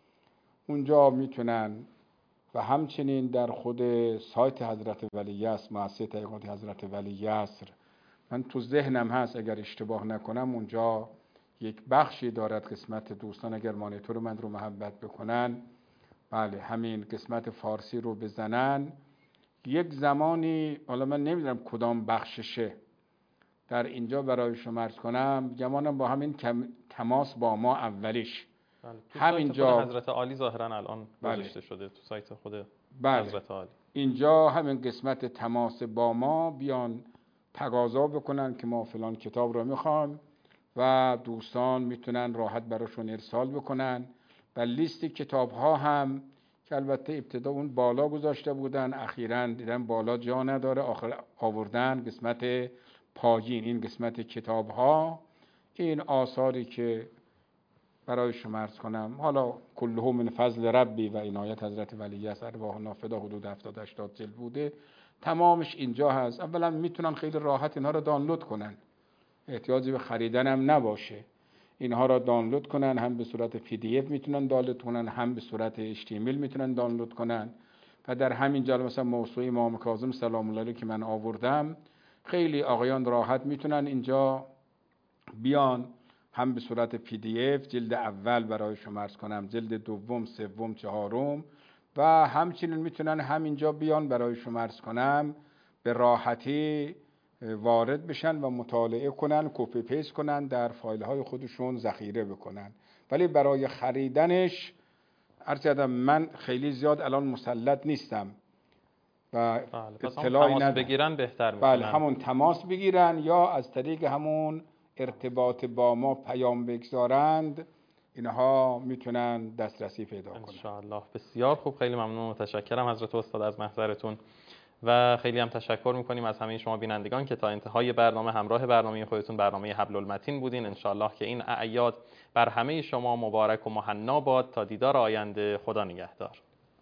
Speaker 5: اونجا میتونن و همچنین در خود سایت حضرت ولی یسر، مؤسسه تحقیقات حضرت ولی یسر، من تو ذهنم هست اگر اشتباه نکنم اونجا یک بخشی دارد قسمت دوستان اگر مانیتور من رو محبت بکنن، بله همین قسمت فارسی رو بزنن یک زمانی، حالا من نمیدونم کدام بخششه در اینجا برای شما عرض کنم، گمانم با همین تماس با ما اولیش
Speaker 3: بله. تو
Speaker 5: همینجا
Speaker 3: سایت خود حضرت عالی ظاهرا الان گذاشته شده تو سایت خود
Speaker 5: بله.
Speaker 3: حضرت عالی
Speaker 5: اینجا همین قسمت تماس با ما بیان تقاضا بکنن که ما فلان کتاب رو میخوام و دوستان میتونن راحت براشون ارسال بکنن و لیست کتاب ها هم که البته ابتدا اون بالا گذاشته بودن اخیراً دیدن بالا جا نداره آخر آوردن قسمت پایین این قسمت کتاب ها، این آثاری که برای شما عرض کنم حالا کله من فضل ربی و عنایت حضرت ولی یسر ارواح نافذه حدود هفتاد هشتاد جلد بوده، تمامش اینجا هست. اولا میتونن خیلی راحت اینها رو دانلود کنن، احتیاجی به خریدن هم نباشه، اینها را دانلود کنن، هم به صورت پی دی اف میتونن دانلود کنن هم به صورت اچ تی ام ال میتونن دانلود کنن و در همین جا مثلا موسوعه امام کاظم سلام الله علیه که من آوردم خیلی آقایان راحت میتونن اینجا بیان هم به صورت پی دی اف جلد اول برای شما عرض کنم، جلد دوم، سوم، چهارم و همچنین میتونن همینجا بیان برای شما عرض کنم به راحتی وارد بشن و مطالعه کنن، کپی پیست کنن در فایل های خودشون ذخیره بکنن. ولی برای خریدنش عرض کردم من خیلی زیاد الان مسلط نیستم و اطلاعی
Speaker 3: تماس
Speaker 5: ندارم.
Speaker 3: بگیرن بهتر میکنن.
Speaker 5: بله همون تماس بگیرن یا از طریق همون ارتباط با ما پیام بگذارند، اینها میتونن دسترسی پیدا کنن
Speaker 3: انشاءالله. بسیار خوب، خیلی ممنون و متشکرم حضرت استاد از محضرتون. و خیلی هم تشکر میکنیم از همه شما بینندگان که تا انتهای برنامه همراه برنامه خودتون برنامه حبل المتین بودین. انشالله که این اعیاد بر همه شما مبارک و مهنا باد. تا دیدار آینده، خدا نگهدار.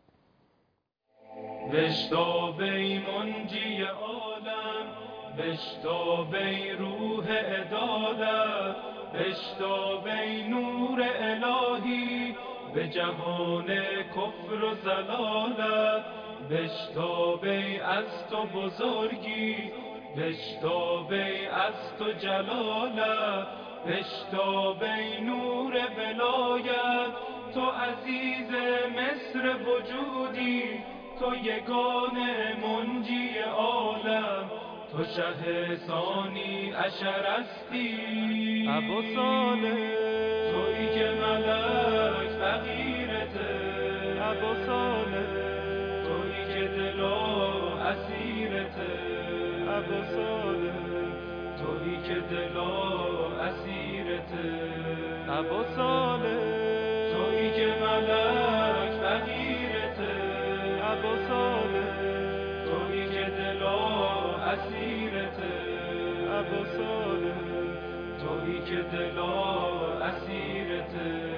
Speaker 1: بشتابی منجی عالم، بشتابی روح عدالت، بشتابی نور الهی به جهان کفر و زلالت، بشتابی از تو بزرگی، بشتابی از تو جلالت، بشتابی نور ولایت، تو عزیز مصر وجودی، تو یگانه منجی عالم، تو شه ثانی اشرستی
Speaker 2: ابو صالح،
Speaker 1: تویی که ملک فقیرته
Speaker 2: ابو صالح،
Speaker 1: تویی که دلا اسیرته
Speaker 2: ابو صالح،
Speaker 1: تویی که دلا اسیرته
Speaker 2: ابو صالح،
Speaker 1: تویی که ملک فقیرته
Speaker 2: ابو صالح،
Speaker 1: تویی که دلا اسیرته
Speaker 2: ابو صالح،
Speaker 1: تویی که دلا اسیرته